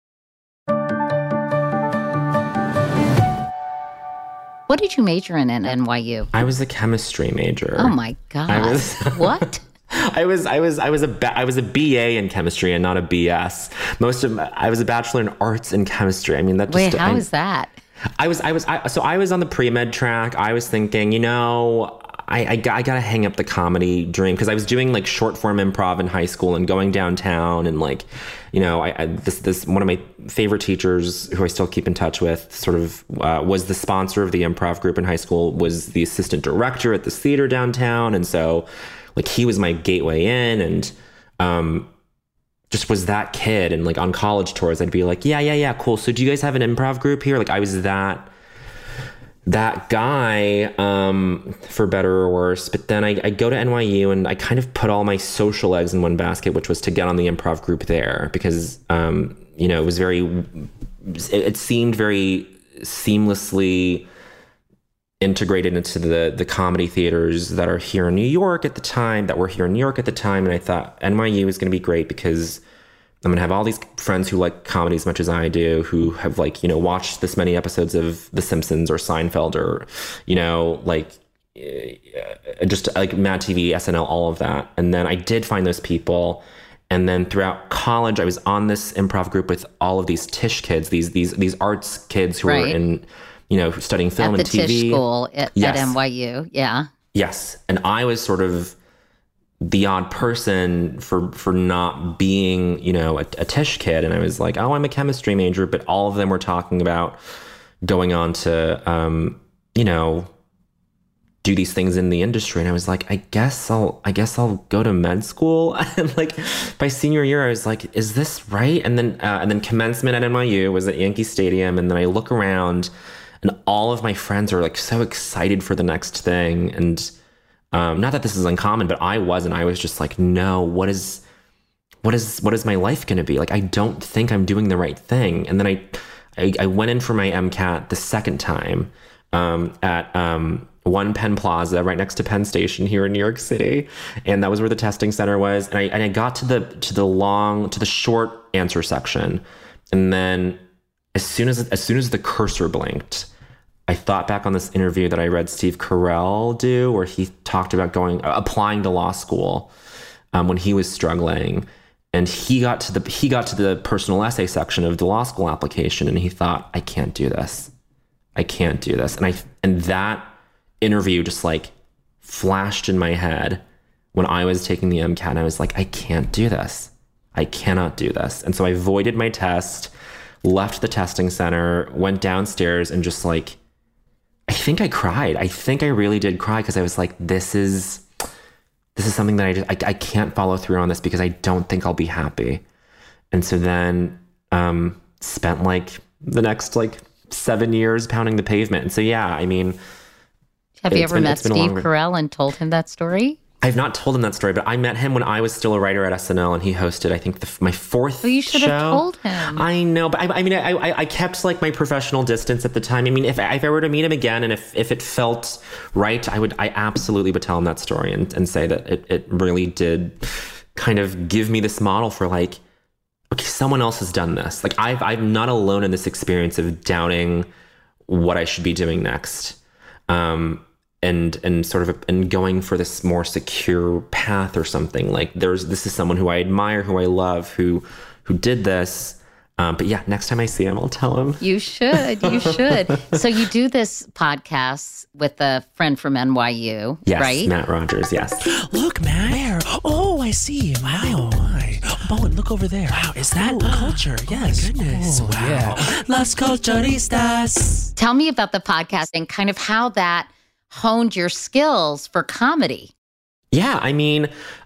What did you major in at N Y U? I was a chemistry major. Oh my God. I was What? I was I was I was a ba- I was a B A in chemistry and not a B S. Most of my, I was a bachelor in arts in chemistry. I mean that just Wait, how I, is that? I was I was I, so I was on the pre-med track. I was thinking, you know, I, I, got, I gotta hang up the comedy dream because I was doing like short form improv in high school and going downtown and like, you know, I, I this this one of my favorite teachers who I still keep in touch with sort of uh, was the sponsor of the improv group in high school, was the assistant director at this theater downtown, and so like he was my gateway in, and um, just was that kid. And like on college tours, I'd be like, yeah, yeah, yeah, cool. So do you guys have an improv group here? Like I was that. that guy, um, for better or worse. But then I, I go to N Y U and I kind of put all my social eggs in one basket, which was to get on the improv group there because, um, you know, it was very, it, it seemed very seamlessly integrated into the the comedy theaters that are here in New York at the time, that were here in New York at the time. And I thought N Y U is going to be great because I'm going to have all these friends who like comedy as much as I do, who have like, you know, watched this many episodes of The Simpsons or Seinfeld or, you know, like uh, just like Mad T V, S N L, all of that. And then I did find those people. And then throughout college, I was on this improv group with all of these Tisch kids, these these these arts kids who right. were in, you know, studying film at and T V. At the Tisch school at, yes. at N Y U, yeah. Yes. And I was sort of the odd person for for not being, you know, a, a Tisch kid. And I was like, oh, I'm a chemistry major. But all of them were talking about going on to, um, you know, do these things in the industry. And I was like, I guess I'll, I guess I'll go to med school. And like by senior year, I was like, is this right? And then, uh, and then commencement at N Y U was at Yankee Stadium. And then I look around and all of my friends are like so excited for the next thing. And Um, not that this is uncommon, but I wasn't. I was just like, no, what is, what is, what is my life going to be? Like, I don't think I'm doing the right thing. And then I, I, I went in for my MCAT the second time um, at um, One Penn Plaza, right next to Penn Station here in New York City, and that was where the testing center was. And I, and I got to the to the long to the short answer section, and then as soon as as soon as the cursor blinked, I thought back on this interview that I read Steve Carell do, where he talked about going, uh, applying to law school um, when he was struggling, and he got to the he got to the personal essay section of the law school application, and he thought, I can't do this, I can't do this, and I and that interview just like flashed in my head when I was taking the MCAT, and I was like, I can't do this, I cannot do this, and so I voided my test, left the testing center, went downstairs, and just like. I think I cried. I think I really did cry because I was like, this is, this is something that I just, I, I can't follow through on this because I don't think I'll be happy. And so then um, spent like the next like seven years pounding the pavement. And so, yeah, I mean. Have you ever been, met Steve Carell and told him that story? I've not told him that story, but I met him when I was still a writer at S N L, and he hosted, I think, the, my fourth show. Well, you should show. have told him. I know, but I, I mean, I, I, I kept like my professional distance at the time. I mean, if, if I were to meet him again, and if, if it felt right, I would, I absolutely would tell him that story and, and say that it, it really did kind of give me this model for like, okay, someone else has done this. Like I've, I'm not alone in this experience of doubting what I should be doing next. Um, and and sort of and going for this more secure path or something. Like there's this is someone who I admire, who I love, who who did this. Um, but yeah, next time I see him, I'll tell him. You should. You should. So you do this podcast with a friend from N Y U, yes, right? Matt Rogers, yes. Look, Matt. Where? Oh, I see. Wow. Oh, my. Bowen, look over there. Wow, is that oh, culture? Yes. Oh, my goodness. Oh, wow. Yeah. Las Culturistas. Tell me about the podcast and kind of how that honed your skills for comedy. Yeah, I mean,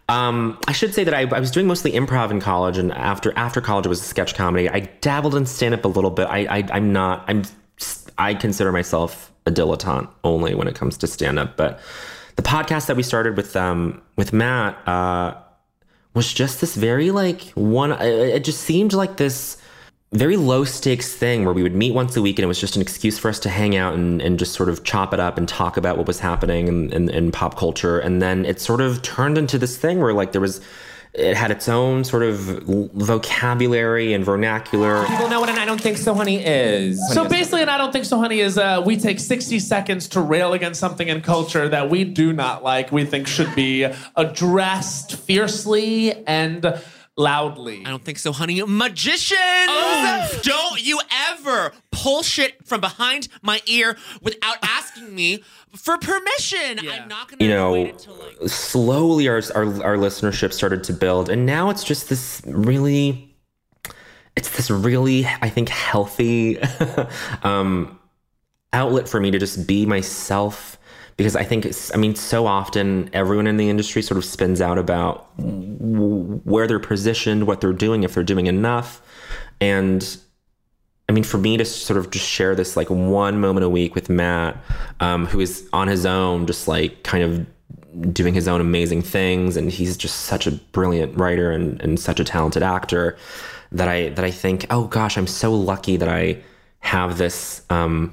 Um, I should say that I, I was doing mostly improv in college, and after after college it was sketch comedy. I dabbled in stand-up a little bit. I, I I'm not I'm I consider myself a dilettante only when it comes to stand-up. But the podcast that we started with um with Matt uh, was just this very like one. It just seemed like this very low stakes thing where we would meet once a week, and it was just an excuse for us to hang out and, and just sort of chop it up and talk about what was happening in, in, in pop culture. And then it sort of turned into this thing where like there was, it had its own sort of vocabulary and vernacular. People know what an I Don't Think So Honey is. So basically an I Don't Think So Honey is uh, we take sixty seconds to rail against something in culture that we do not like, we think should be addressed fiercely and loudly. I don't think so, honey. Magicians! Oh. Don't you ever pull shit from behind my ear without asking me for permission. Yeah. I'm not gonna you know, wait until like... slowly our, our our listenership started to build, and now it's just this really, it's this really, I think, healthy um, outlet for me to just be myself. Because I think, it's, I mean, so often everyone in the industry sort of spins out about w- where they're positioned, what they're doing, if they're doing enough. And I mean, for me to sort of just share this like one moment a week with Matt, um, who is on his own, just like kind of doing his own amazing things. And he's just such a brilliant writer and, and such a talented actor that I, that I think, oh gosh, I'm so lucky that I have this, um,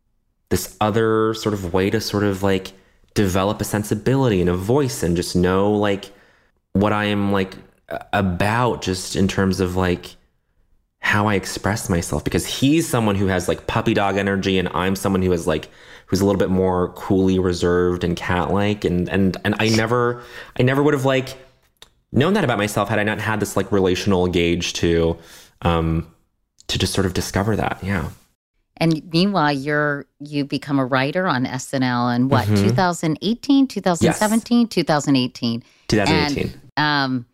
this other sort of way to sort of like develop a sensibility and a voice and just know like what I am like about just in terms of like how I express myself, because he's someone who has like puppy dog energy and I'm someone who is like, who's a little bit more coolly reserved and cat-like. And, and, and I never, I never would have like known that about myself had I not had this like relational gauge to, um, to just sort of discover that. Yeah. And meanwhile, you're you become a writer on S N L in what, mm-hmm. twenty eighteen, twenty seventeen, yes. twenty eighteen twenty eighteen And, um,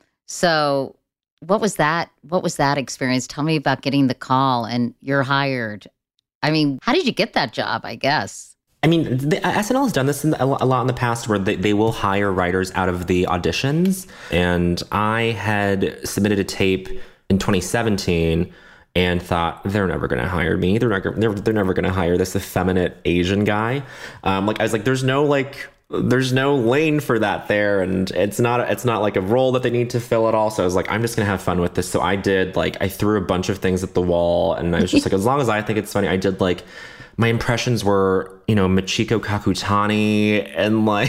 so what was that? What was that experience? Tell me about getting the call and you're hired. I mean, how did you get that job, I guess? I mean, the, S N L has done this in, a lot in the past where they, they will hire writers out of the auditions. And I had submitted a tape in twenty seventeen and thought, they're never going to hire me. They're not. They're, they're never going to hire this effeminate Asian guy. Um, like I was like, there's no like, there's no lane for that there, and it's not. It's not like a role that they need to fill at all. So I was like, I'm just going to have fun with this. So I did like, I threw a bunch of things at the wall, and I was just like, as long as I think it's funny, I did like. My impressions were, you know, Michiko Kakutani and like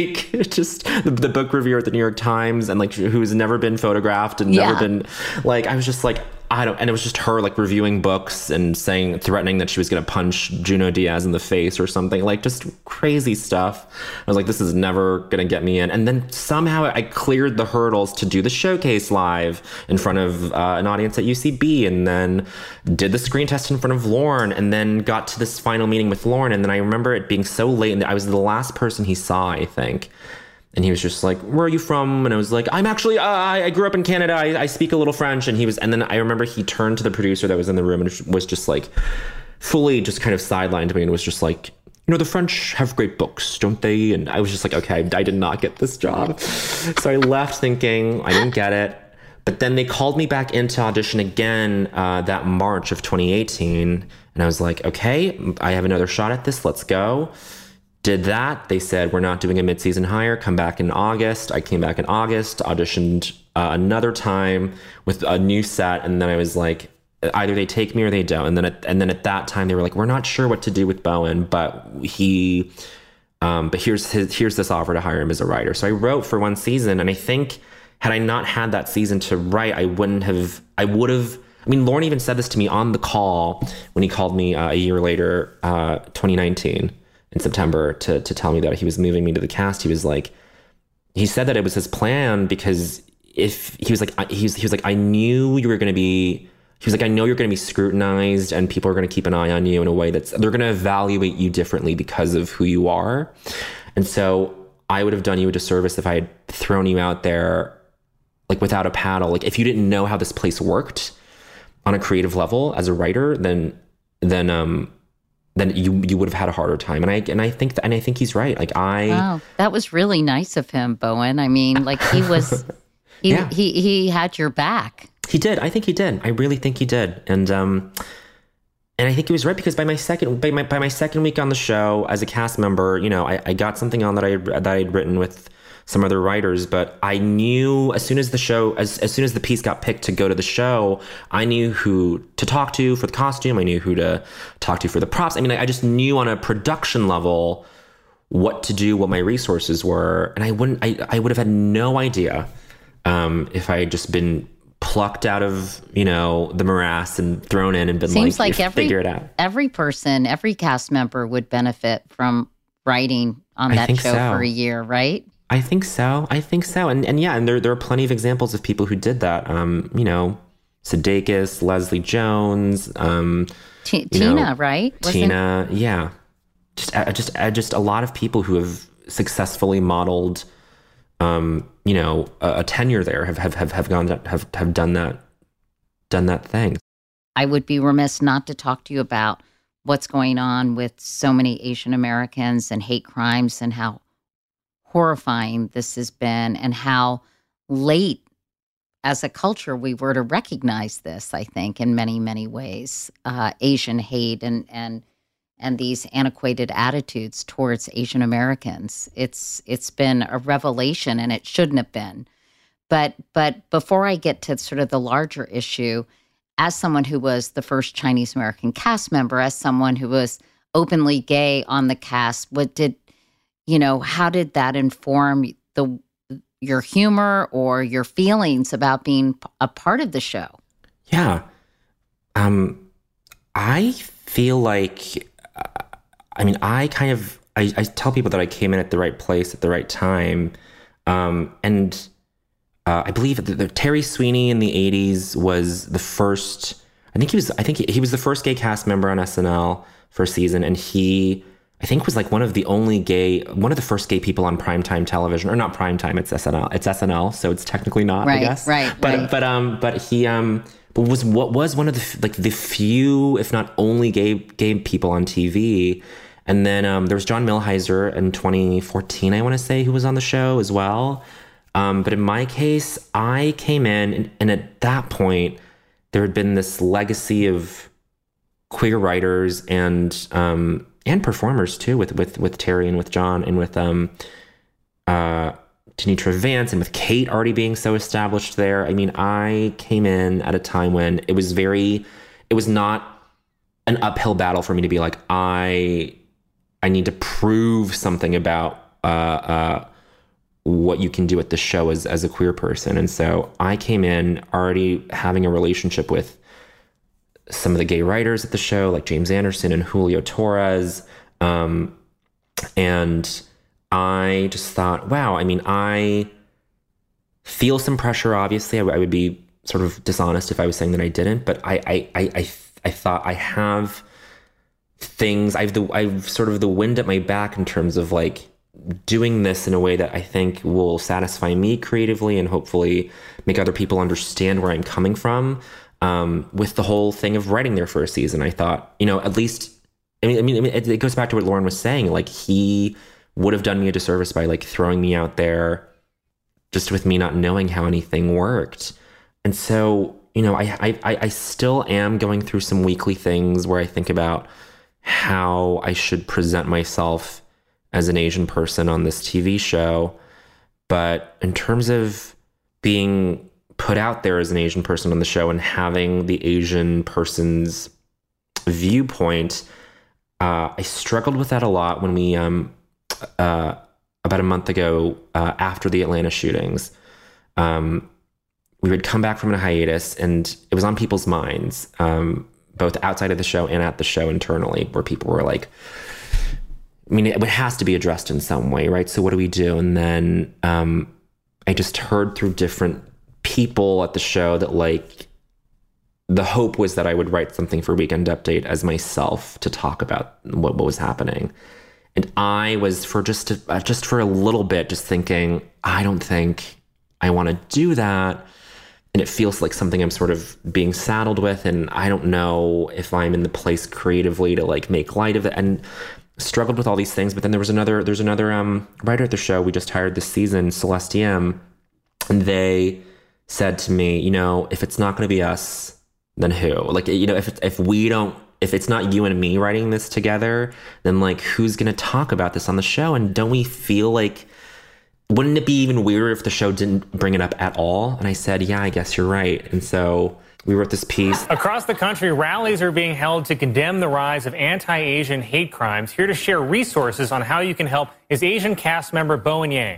just the, the book reviewer at the New York Times and like who's never been photographed and yeah. never been like, I was just like, I don't, and it was just her like reviewing books and saying, threatening that she was going to punch Junot Diaz in the face or something, like just crazy stuff. I was like, this is never going to get me in. And then somehow I cleared the hurdles to do the showcase live in front of uh, an audience at U C B, and then did the screen test in front of Lorne, and then got to this final meeting with Lorne. And then I remember it being so late, and I was the last person he saw, I think. And he was just like, where are you from? And I was like, I'm actually, uh, I grew up in Canada. I, I speak a little French. And he was, and then I remember he turned to the producer that was in the room and was just like, fully just kind of sidelined me and was just like, you know, the French have great books, don't they? And I was just like, okay, I did not get this job. So I left thinking I didn't get it. But then they called me back in to audition again uh, that March of twenty eighteen. And I was like, okay, I have another shot at this. Let's go. Did that. They said, we're not doing a mid-season hire. Come back in August. I came back in August, auditioned uh, another time with a new set. And then I was like, either they take me or they don't. And then at, and then at that time, they were like, we're not sure what to do with Bowen, but he, um, but here's his, here's this offer to hire him as a writer. So I wrote for one season. And I think had I not had that season to write, I wouldn't have, I would have, I mean, Lorne even said this to me on the call when he called me uh, a year later, uh, twenty nineteen. In September to to tell me that he was moving me to the cast. He was like, he said that it was his plan because if he was like, I, he was, he was like, I knew you were going to be, he was like, I know you're going to be scrutinized and people are going to keep an eye on you in a way that's, they're going to evaluate you differently because of who you are. And so I would have done you a disservice if I had thrown you out there like without a paddle. Like if you didn't know how this place worked on a creative level as a writer, then, then, um, then you you would have had a harder time. And I and I think and I think he's right. Like I Wow, that was really nice of him, Bowen. I mean, like he was he Yeah. he he had your back. He did. I think he did. I really think he did. And um and I think he was right, because by my second by my by my second week on the show as a cast member, you know, I, I got something on that I that I had written with some other writers, but I knew as soon as the show, as, as soon as the piece got picked to go to the show, I knew who to talk to for the costume. I knew who to talk to for the props. I mean, I, I just knew on a production level what to do, what my resources were. And I wouldn't, I, I would have had no idea um, if I had just been plucked out of, you know, the morass and thrown in and been Seems like, like every figure it out. every person, every cast member would benefit from writing on I that think show so. for a year, right? I think so. I think so. And and yeah, and there there are plenty of examples of people who did that. Um, you know, Sudeikis, Leslie Jones, um, T- you know, Tina, right? Wasn't- Tina, yeah. Just uh, just uh, just a lot of people who have successfully modeled, um, you know, a, a tenure there have have have have gone have have done that done that thing. I would be remiss not to talk to you about what's going on with so many Asian Americans and hate crimes, and how horrifying this has been, and how late as a culture we were to recognize this, I think, in many, many ways, uh, Asian hate and and and these antiquated attitudes towards Asian Americans. It's it's been a revelation, and it shouldn't have been. But but before I get to sort of the larger issue, as someone who was the first Chinese American cast member, as someone who was openly gay on the cast, what did You know, how did that inform the your humor or your feelings about being a part of the show? Yeah. Um, I feel like, uh, I mean, I kind of, I, I tell people that I came in at the right place at the right time. Um, and uh, I believe that the, Terry Sweeney in the eighties was the first, I think he was, I think he, he was the first gay cast member on S N L for a season. And he, I think was like one of the only gay, one of the first gay people on primetime television, or not primetime, it's S N L, it's S N L, so it's technically not, right, I guess. Right, but, right. But, um, but he, um, but was what was one of the like the few, if not only, gay gay people on T V. And then um, there was John Milheiser in twenty fourteen, I want to say, who was on the show as well. Um, but in my case, I came in, and, and at that point, there had been this legacy of queer writers and um, and performers too, with with with Terry and with John and with um, uh, Denitra Vance and with Kate already being so established there. I mean, I came in at a time when it was very, it was not an uphill battle for me to be like, I, I need to prove something about uh, uh, what you can do at the show as as a queer person. And so I came in already having a relationship with some of the gay writers at the show, like James Anderson and Julio Torres. Um, and I just thought, wow, I mean, I feel some pressure, obviously. I, I would be sort of dishonest if I was saying that I didn't, but I, I, I, I, I thought I have things, I've the, I've sort of the wind at my back in terms of like doing this in a way that I think will satisfy me creatively and hopefully make other people understand where I'm coming from. Um, with the whole thing of writing there for a season, I thought, you know, at least, I mean, I mean, it, it goes back to what Lauren was saying. Like, he would have done me a disservice by like throwing me out there, just with me not knowing how anything worked. And so, you know, I, I, I still am going through some weekly things where I think about how I should present myself as an Asian person on this T V show. But in terms of being put out there as an Asian person on the show and having the Asian person's viewpoint, uh, I struggled with that a lot when we, um, uh, about a month ago, uh, after the Atlanta shootings, um, we would come back from a hiatus, and it was on people's minds, um, both outside of the show and at the show internally, where people were like, I mean, it has to be addressed in some way, right? So what do we do? And then um, I just heard through different people at the show that like the hope was that I would write something for Weekend Update as myself to talk about what, what was happening. And I was for just a, uh, just for a little bit just thinking, I don't think I want to do that. and it feels like something I'm sort of being saddled with, and I don't know if I'm in the place creatively to like make light of it, and struggled with all these things. But then there was another, there's another um, writer at the show we just hired this season, Celestium, and they said to me, you know, if it's not going to be us, then who? Like, you know, if if we don't, if it's not you and me writing this together, then like, who's going to talk about this on the show? And don't we feel like, wouldn't it be even weirder if the show didn't bring it up at all? And I said, yeah, I guess you're right. And so we wrote this piece. Across the country, rallies are being held to condemn the rise of anti-Asian hate crimes. Here to share resources on how you can help is Asian cast member Bowen Yang.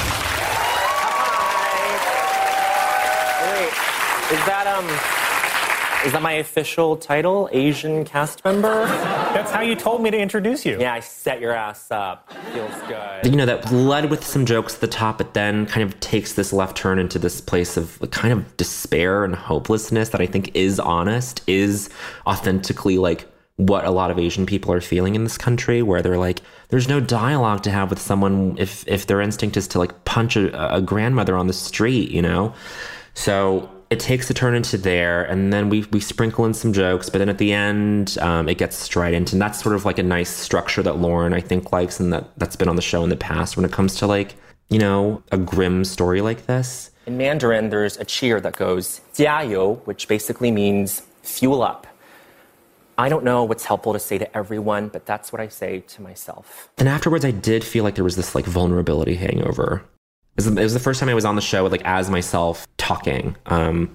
Hi. Wait, is that, um... is that my official title, Asian cast member? That's how you told me to introduce you. Yeah, I set your ass up. Feels good. You know, that led with some jokes at the top, but then kind of takes this left turn into this place of kind of despair and hopelessness that I think is honest, is authentically like what a lot of Asian people are feeling in this country, where they're like, there's no dialogue to have with someone if, if their instinct is to like punch a, a grandmother on the street, you know? So it takes a turn into there, and then we we sprinkle in some jokes, but then at the end, um, it gets strident, and that's sort of like a nice structure that Lauren, I think, likes, and that, that's been on the show in the past when it comes to like, you know, a grim story like this. In Mandarin, there's a cheer that goes, 加油, which basically means fuel up. I don't know what's helpful to say to everyone, but that's what I say to myself. And afterwards, I did feel like there was this like vulnerability hangover. It was, it was the first time I was on the show with like as myself talking, um,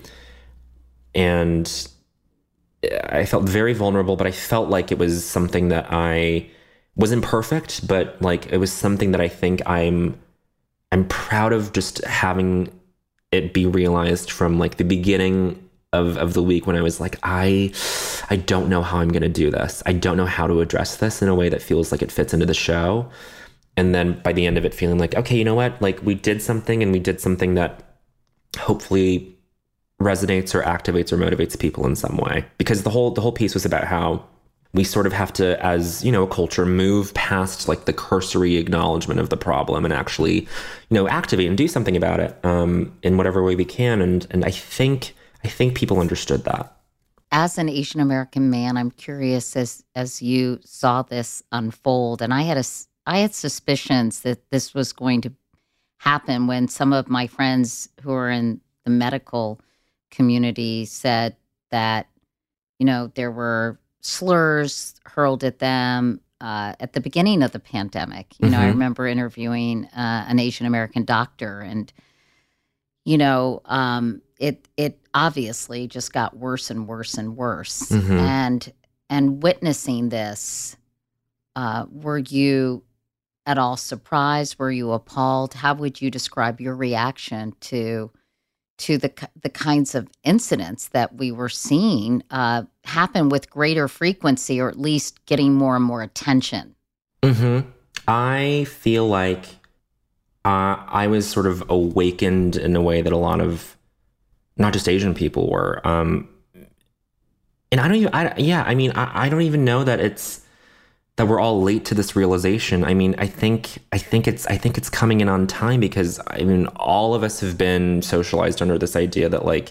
and I felt very vulnerable. But I felt like it was something that I wasn't perfect, but like it was something that I think I'm I'm proud of just having it be realized from like the beginning of of the week, when I was like, I I don't know how I'm going to do this. I don't know how to address this in a way that feels like it fits into the show. And then by the end of it, feeling like, okay, you know what? Like we did something, and we did something that hopefully resonates or activates or motivates people in some way. Because the whole the whole piece was about how we sort of have to, as you know, a culture, move past like the cursory acknowledgement of the problem and actually, you know, activate and do something about it um, in whatever way we can. And and I think I think people understood that. As an Asian American man, I'm curious as as you saw this unfold, and I had a I had suspicions that this was going to happen when some of my friends who are in the medical community said that, you know, there were slurs hurled at them uh, at the beginning of the pandemic. You know, mm-hmm. I remember interviewing uh, an Asian American doctor, and, you know, um, it it obviously just got worse and worse and worse. Mm-hmm. And and witnessing this, uh, were you at all surprised? Were you appalled? How would you describe your reaction to to the the kinds of incidents that we were seeing uh, happen with greater frequency, or at least getting more and more attention? Mm-hmm. I feel like uh, I was sort of awakened in a way that a lot of not just Asian people were. Um, and I don't even, I, yeah, I mean, I, I don't even know that it's, that we're all late to this realization. I mean, I think I think it's I think it's coming in on time, because I mean, all of us have been socialized under this idea that like,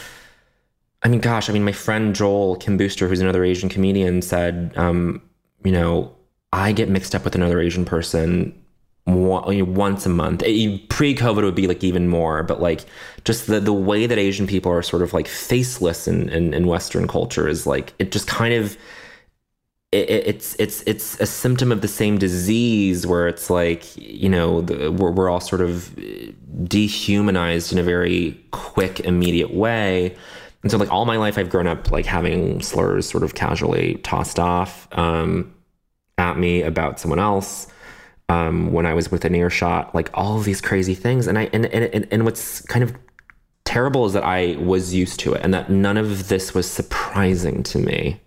I mean, gosh, I mean, my friend Joel Kim Booster, who's another Asian comedian, said, um, you know, I get mixed up with another Asian person once a month. Pre-COVID would be like even more, but like just the the way that Asian people are sort of like faceless in in, in Western culture is like, it just kind of. It, it's it's it's a symptom of the same disease, where it's like, you know, the, we're we're all sort of dehumanized in a very quick, immediate way. And so, like, all my life, I've grown up like having slurs sort of casually tossed off um, at me about someone else um, when I was within earshot, like all of these crazy things. And I and and and what's kind of terrible is that I was used to it, and that none of this was surprising to me.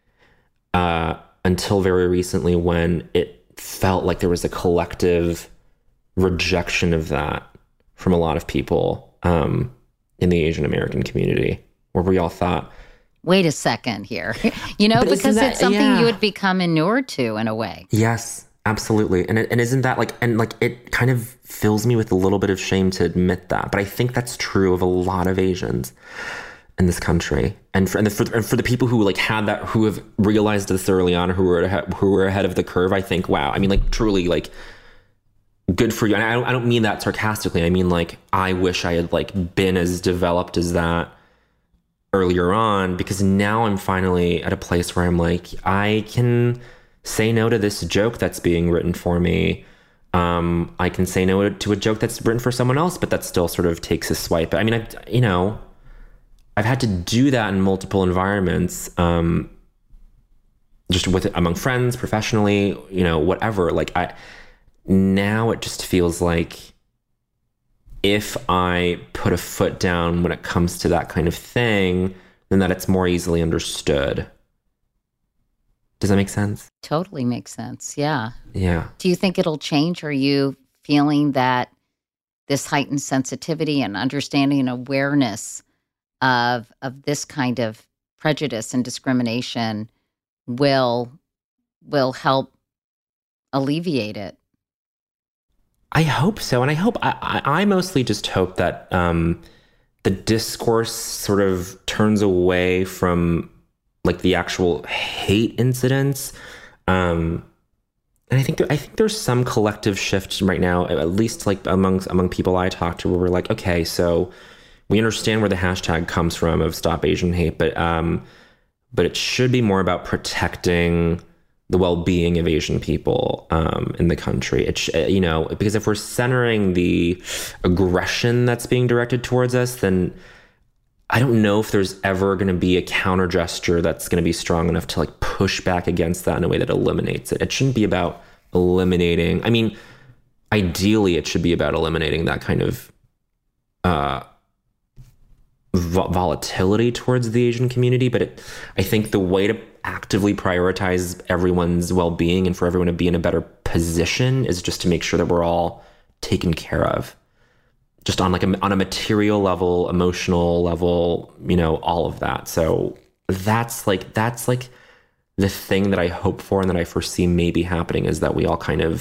Uh, until very recently, when it felt like there was a collective rejection of that from a lot of people um, in the Asian American community, where we all thought, wait a second here, you know, But because that, it's something yeah. you would become inured to in a way. Yes. absolutely. And it, and isn't that like, and like, it kind of fills me with a little bit of shame to admit that. But I think that's true of a lot of Asians in this country. And for, and, the, for, and for the people who like had that, who have realized this early on, who were, ahead, who were ahead of the curve, I think, wow. I mean, like truly like good for you. And I don't, I don't mean that sarcastically. I mean, like, I wish I had like been as developed as that earlier on, because now I'm finally at a place where I'm like, I can say no to this joke that's being written for me. Um, I can say no to a joke that's written for someone else, but that still sort of takes a swipe. I mean, I, you know, I've had to do that in multiple environments, um, just with among friends, professionally, you know, whatever. Like I, now it just feels like if I put a foot down when it comes to that kind of thing, then that it's more easily understood. Does that make sense? Totally makes sense. Yeah. Yeah. Do you think it'll change? Are you feeling that this heightened sensitivity and understanding and awareness of of this kind of prejudice and discrimination will will help alleviate it? I hope so. And I hope, I, I mostly just hope that um, the discourse sort of turns away from like the actual hate incidents. Um, and I think, there, I think there's some collective shift right now, at least like among, among people I talk to, where we're like, okay, so we understand where the hashtag comes from of Stop Asian Hate, but, um, but it should be more about protecting the well-being of Asian people um, in the country. It sh- you know, because if we're centering the aggression that's being directed towards us, then I don't know if there's ever going to be a counter gesture that's going to be strong enough to like push back against that in a way that eliminates it. It shouldn't be about eliminating. I mean, ideally, it should be about eliminating that kind of uh, vo- volatility towards the Asian community. But it, I think the way to actively prioritize everyone's well-being and for everyone to be in a better position is just to make sure that we're all taken care of, just on like a, on a material level, emotional level, you know, all of that. So that's like, that's like the thing that I hope for and that I foresee maybe happening, is that we all kind of,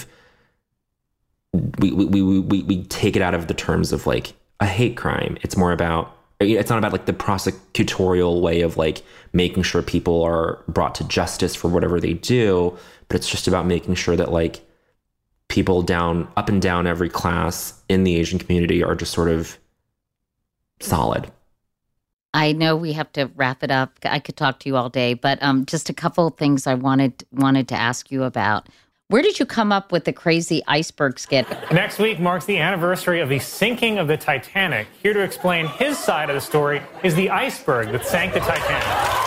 we, we, we, we, we take it out of the terms of like a hate crime. It's more about, it's not about like the prosecutorial way of like making sure people are brought to justice for whatever they do, but it's just about making sure that like people down, up and down every class in the Asian community are just sort of solid. I know we have to wrap it up. I could talk to you all day, but um, just a couple of things I wanted wanted to ask you about. Where did you come up with the crazy iceberg skit? Next week marks the anniversary of the sinking of the Titanic. Here to explain his side of the story is the iceberg that sank the Titanic.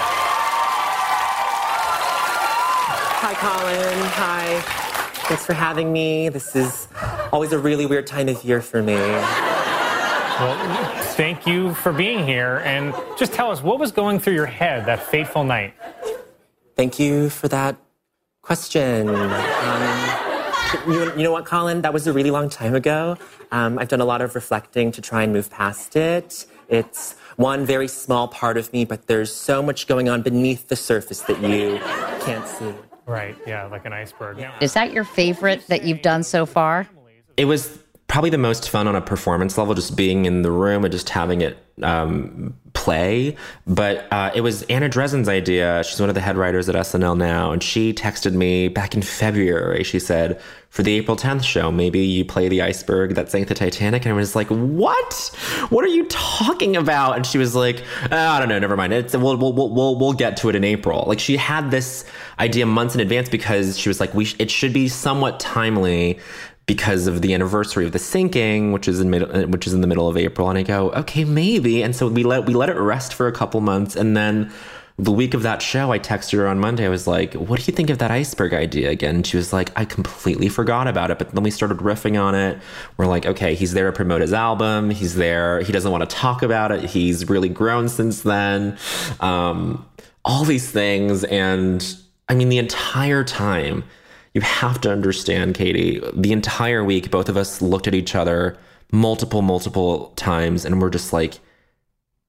Hi, Colin. Hi. Thanks for having me. This is always a really weird time of year for me. Well, thank you for being here. And just tell us, what was going through your head that fateful night? Thank you for that question. Um, you, you know what, Colin? That was a really long time ago. Um, I've done a lot of reflecting to try and move past it. It's one very small part of me, but there's so much going on beneath the surface that you can't see. Right, yeah, like an iceberg. Yeah. Is that your favorite that you've done so far? It was probably the most fun on a performance level, just being in the room and just having it um, play. But uh, it was Anna Dressen's idea. She's one of the head writers at S N L now. And she texted me back in February. She said, for the April tenth show, maybe you play the iceberg that sank the Titanic. And I was like, what? What are you talking about? And she was like, oh, I don't know, never mind. It's, we'll, we'll, we'll, we'll get to it in April. Like, she had this idea months in advance because she was like, we sh- it should be somewhat timely because of the anniversary of the sinking, which is in mid- which is in the middle of April. And I go, okay, maybe. And so we let we let it rest for a couple months. And then the week of that show, I texted her on Monday. I was like, what do you think of that iceberg idea again? And she was like, I completely forgot about it. But then we started riffing on it. We're like, okay, he's there to promote his album. He's there. He doesn't want to talk about it. He's really grown since then. Um, all these things. And I mean, the entire time, you have to understand, Katie, the entire week, both of us looked at each other multiple, multiple times, and we're just like,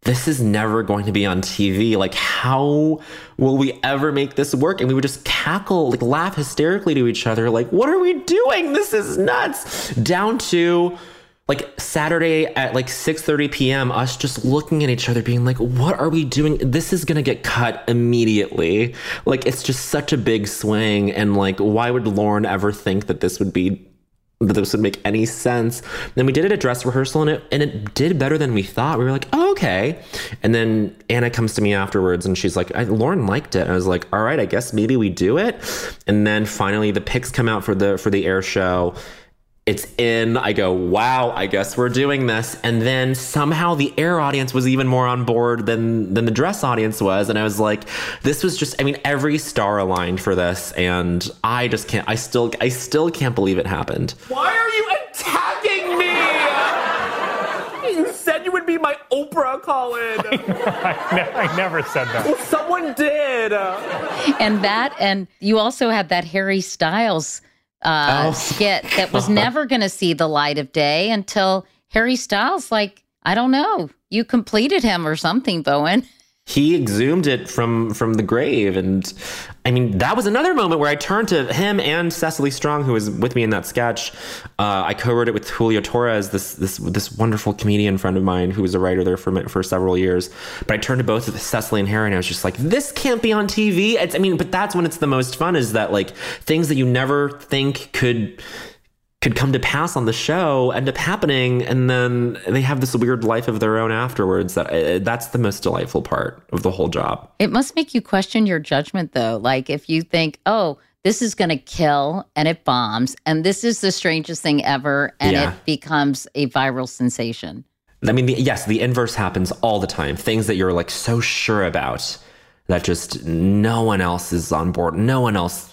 this is never going to be on T V. Like, how will we ever make this work? And we would just cackle, like laugh hysterically to each other. Like, what are we doing? This is nuts. Down to like Saturday at like six thirty p.m., us just looking at each other being like, what are we doing? This is going to get cut immediately. Like, it's just such a big swing. And like, why would Lauren ever think that this would be that this would make any sense? Then we did it at dress rehearsal, and it and it did better than we thought. We were like, oh, okay. And then Anna comes to me afterwards, and she's like, I, Lauren liked it. And I was like, all right, I guess maybe we do it. And then finally the pics come out for the for the air show. It's in. I go, wow, I guess we're doing this. And then somehow the air audience was even more on board than than the dress audience was. And I was like, this was just, I mean, every star aligned for this. And I just can't, I still, I still can't believe it happened. Why are you attacking me? You said you would be my Oprah, Colin. I, ne- I never said that. Well, someone did. And that, and you also had that Harry Styles uh, Oh, skit that was never going to see the light of day until Harry Styles, like, I don't know, you completed him or something, Bowen. He exhumed it from from the grave. And I mean, that was another moment where I turned to him and Cecily Strong, who was with me in that sketch. Uh, I co-wrote it with Julio Torres, this this this wonderful comedian friend of mine who was a writer there for for several years. But I turned to both of Cecily and Harry, and I was just like, this can't be on T V. It's, I mean, but that's when it's the most fun, is that like things that you never think could could come to pass on the show end up happening, and then they have this weird life of their own afterwards. That uh, that's the most delightful part of the whole job. It must make you question your judgment, though. Like, if you think, oh, this is going to kill, and it bombs, and this is the strangest thing ever, and Yeah. it becomes a viral sensation. I mean, the, yes, the inverse happens all the time. Things that you're like so sure about that just no one else is on board. No one else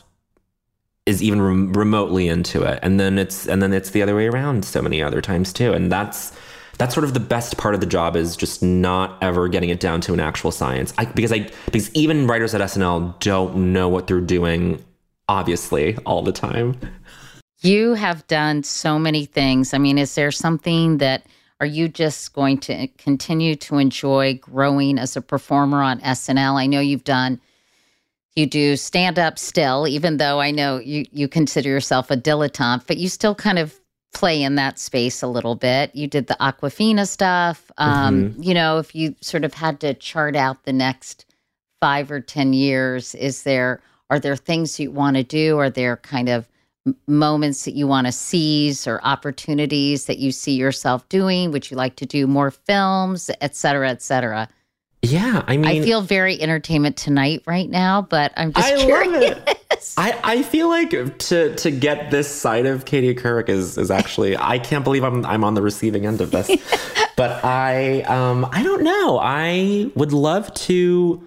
is even rem- remotely into it. And then it's and then it's the other way around so many other times too. And that's that's sort of the best part of the job, is just not ever getting it down to an actual science. I, because I because even writers at S N L don't know what they're doing, obviously, all the time. You have done so many things. I mean, is there something that, are you just going to continue to enjoy growing as a performer on S N L? I know you've done, you do stand up still, even though I know you, you consider yourself a dilettante, but you still kind of play in that space a little bit. You did the Aquafina stuff. Um, Mhm. You know, if you sort of had to chart out the next five or ten years, is there, are there things you want to do? Are there kind of m- moments that you want to seize, or opportunities that you see yourself doing? Would you like to do more films, et cetera, et cetera? Yeah, I mean, I feel very Entertainment Tonight right now, but I'm just I curious. love it. I, I feel like to to get this side of Katie Couric is is actually, I can't believe I'm I'm on the receiving end of this. But I um I don't know. I would love to.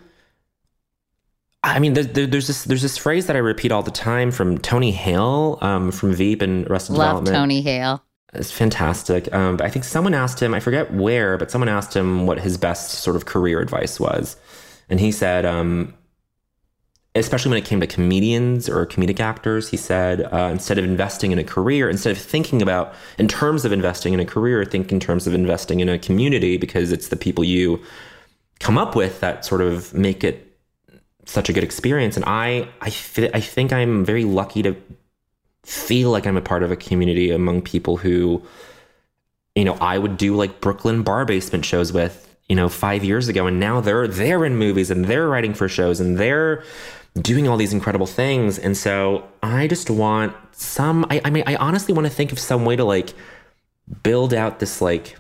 I mean, there, there, there's this there's this phrase that I repeat all the time from Tony Hale, um, from Veep and Arrested Love Development. Tony Hale. It's fantastic. Um, but I think someone asked him, I forget where, but someone asked him what his best sort of career advice was. And he said, um, especially when it came to comedians or comedic actors, he said, uh, instead of investing in a career, instead of thinking about in terms of investing in a career, think in terms of investing in a community, because it's the people you come up with that sort of make it such a good experience. And I, I, th- I think I'm very lucky to feel like I'm a part of a community among people who, you know, I would do like Brooklyn bar basement shows with, you know, five years ago. And now they're, they're in movies, and they're writing for shows, and they're doing all these incredible things. And so I just want some, I, I mean, I honestly want to think of some way to like build out this like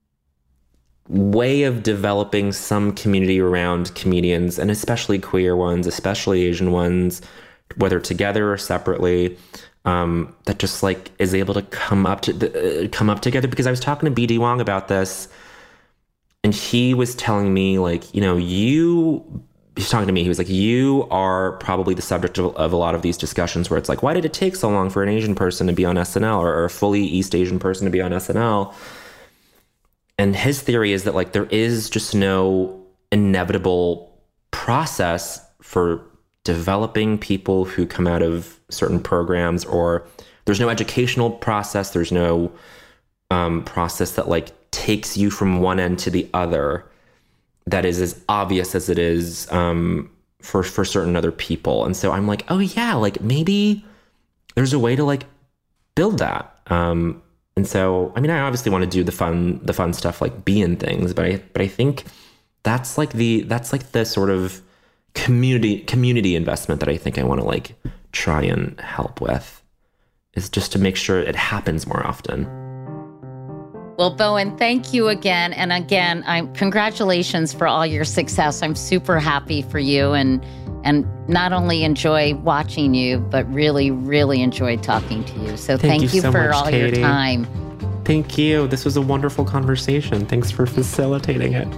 way of developing some community around comedians, and especially queer ones, especially Asian ones, whether together or separately. Um, that just like is able to come up to uh, come up together. Because I was talking to B D Wong about this, and he was telling me like, you know, you, he's talking to me, he was like, you are probably the subject of, of a lot of these discussions where it's like, why did it take so long for an Asian person to be on S N L, or, or a fully East Asian person to be on S N L? And his theory is that like there is just no inevitable process for developing people who come out of certain programs, or there's no educational process. There's no um, process that like takes you from one end to the other. that is as obvious as it is um, for for certain other people. And so I'm like, oh yeah, like maybe there's a way to like build that. Um, and so, I mean, I obviously want to do the fun, the fun stuff, like be in things, but I, but I think that's like the, that's like the sort of community, community investment that I think I want to like try and help with, is just to make sure it happens more often. Well, Bowen, thank you again. And again, I'm congratulations for all your success. I'm super happy for you, and and not only enjoy watching you, but really, really enjoyed talking to you. So thank, thank you, you so for much, all Katie. Your time. Thank you. This was a wonderful conversation. Thanks for facilitating it.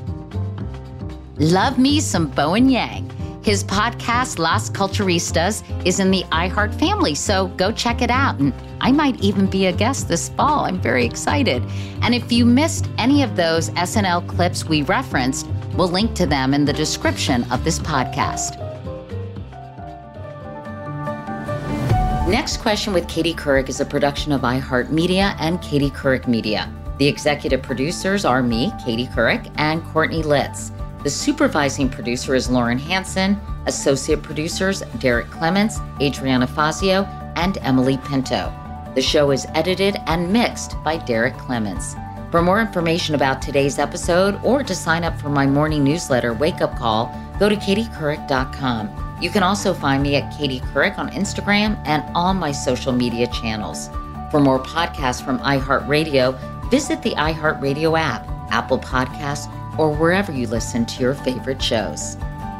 Love me some Bowen Yang. His podcast, Las Culturistas, is in the iHeart family, so go check it out. And I might even be a guest this fall. I'm very excited. And if you missed any of those S N L clips we referenced, we'll link to them in the description of this podcast. Next Question with Katie Couric is a production of iHeartMedia and Katie Couric Media. The executive producers are me, Katie Couric, and Courtney Litz. The supervising producer is Lauren Hansen, associate producers Derek Clements, Adriana Fazio, and Emily Pinto. The show is edited and mixed by Derek Clements. For more information about today's episode or to sign up for my morning newsletter, Wake Up Call, go to katie couric dot com. You can also find me at Katie Couric on Instagram and all my social media channels. For more podcasts from iHeartRadio, visit the iHeartRadio app, Apple Podcasts, or wherever you listen to your favorite shows.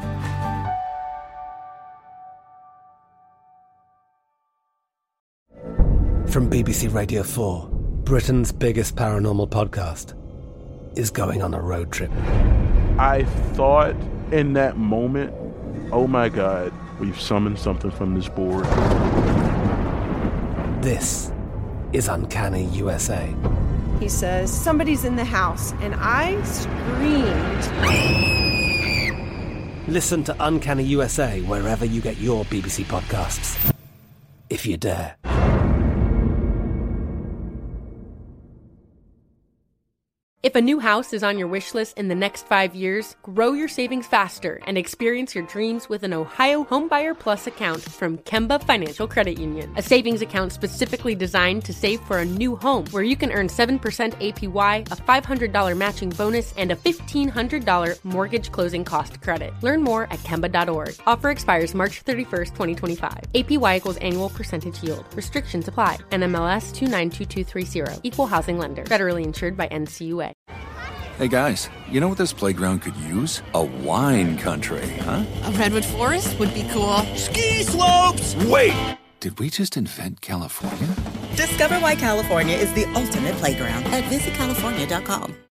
From B B C Radio four, Britain's biggest paranormal podcast is going on a road trip. I thought in that moment, oh my God, we've summoned something from this board. This is Uncanny U S A. He says, somebody's in the house, and I screamed. Listen to Uncanny U S A wherever you get your B B C podcasts, if you dare. If a new house is on your wish list in the next five years, grow your savings faster and experience your dreams with an Ohio Homebuyer Plus account from Kemba Financial Credit Union. A savings account specifically designed to save for a new home, where you can earn seven percent A P Y, a five hundred dollars matching bonus, and a fifteen hundred dollars mortgage closing cost credit. Learn more at Kemba dot org. Offer expires March thirty-first, twenty twenty-five. A P Y equals annual percentage yield. Restrictions apply. N M L S two nine two two three zero. Equal housing lender. Federally insured by N C U A. Hey guys, you know what this playground could use? A wine country, huh? A redwood forest would be cool. Ski slopes! Wait! Did we just invent California? Discover why California is the ultimate playground at visit california dot com.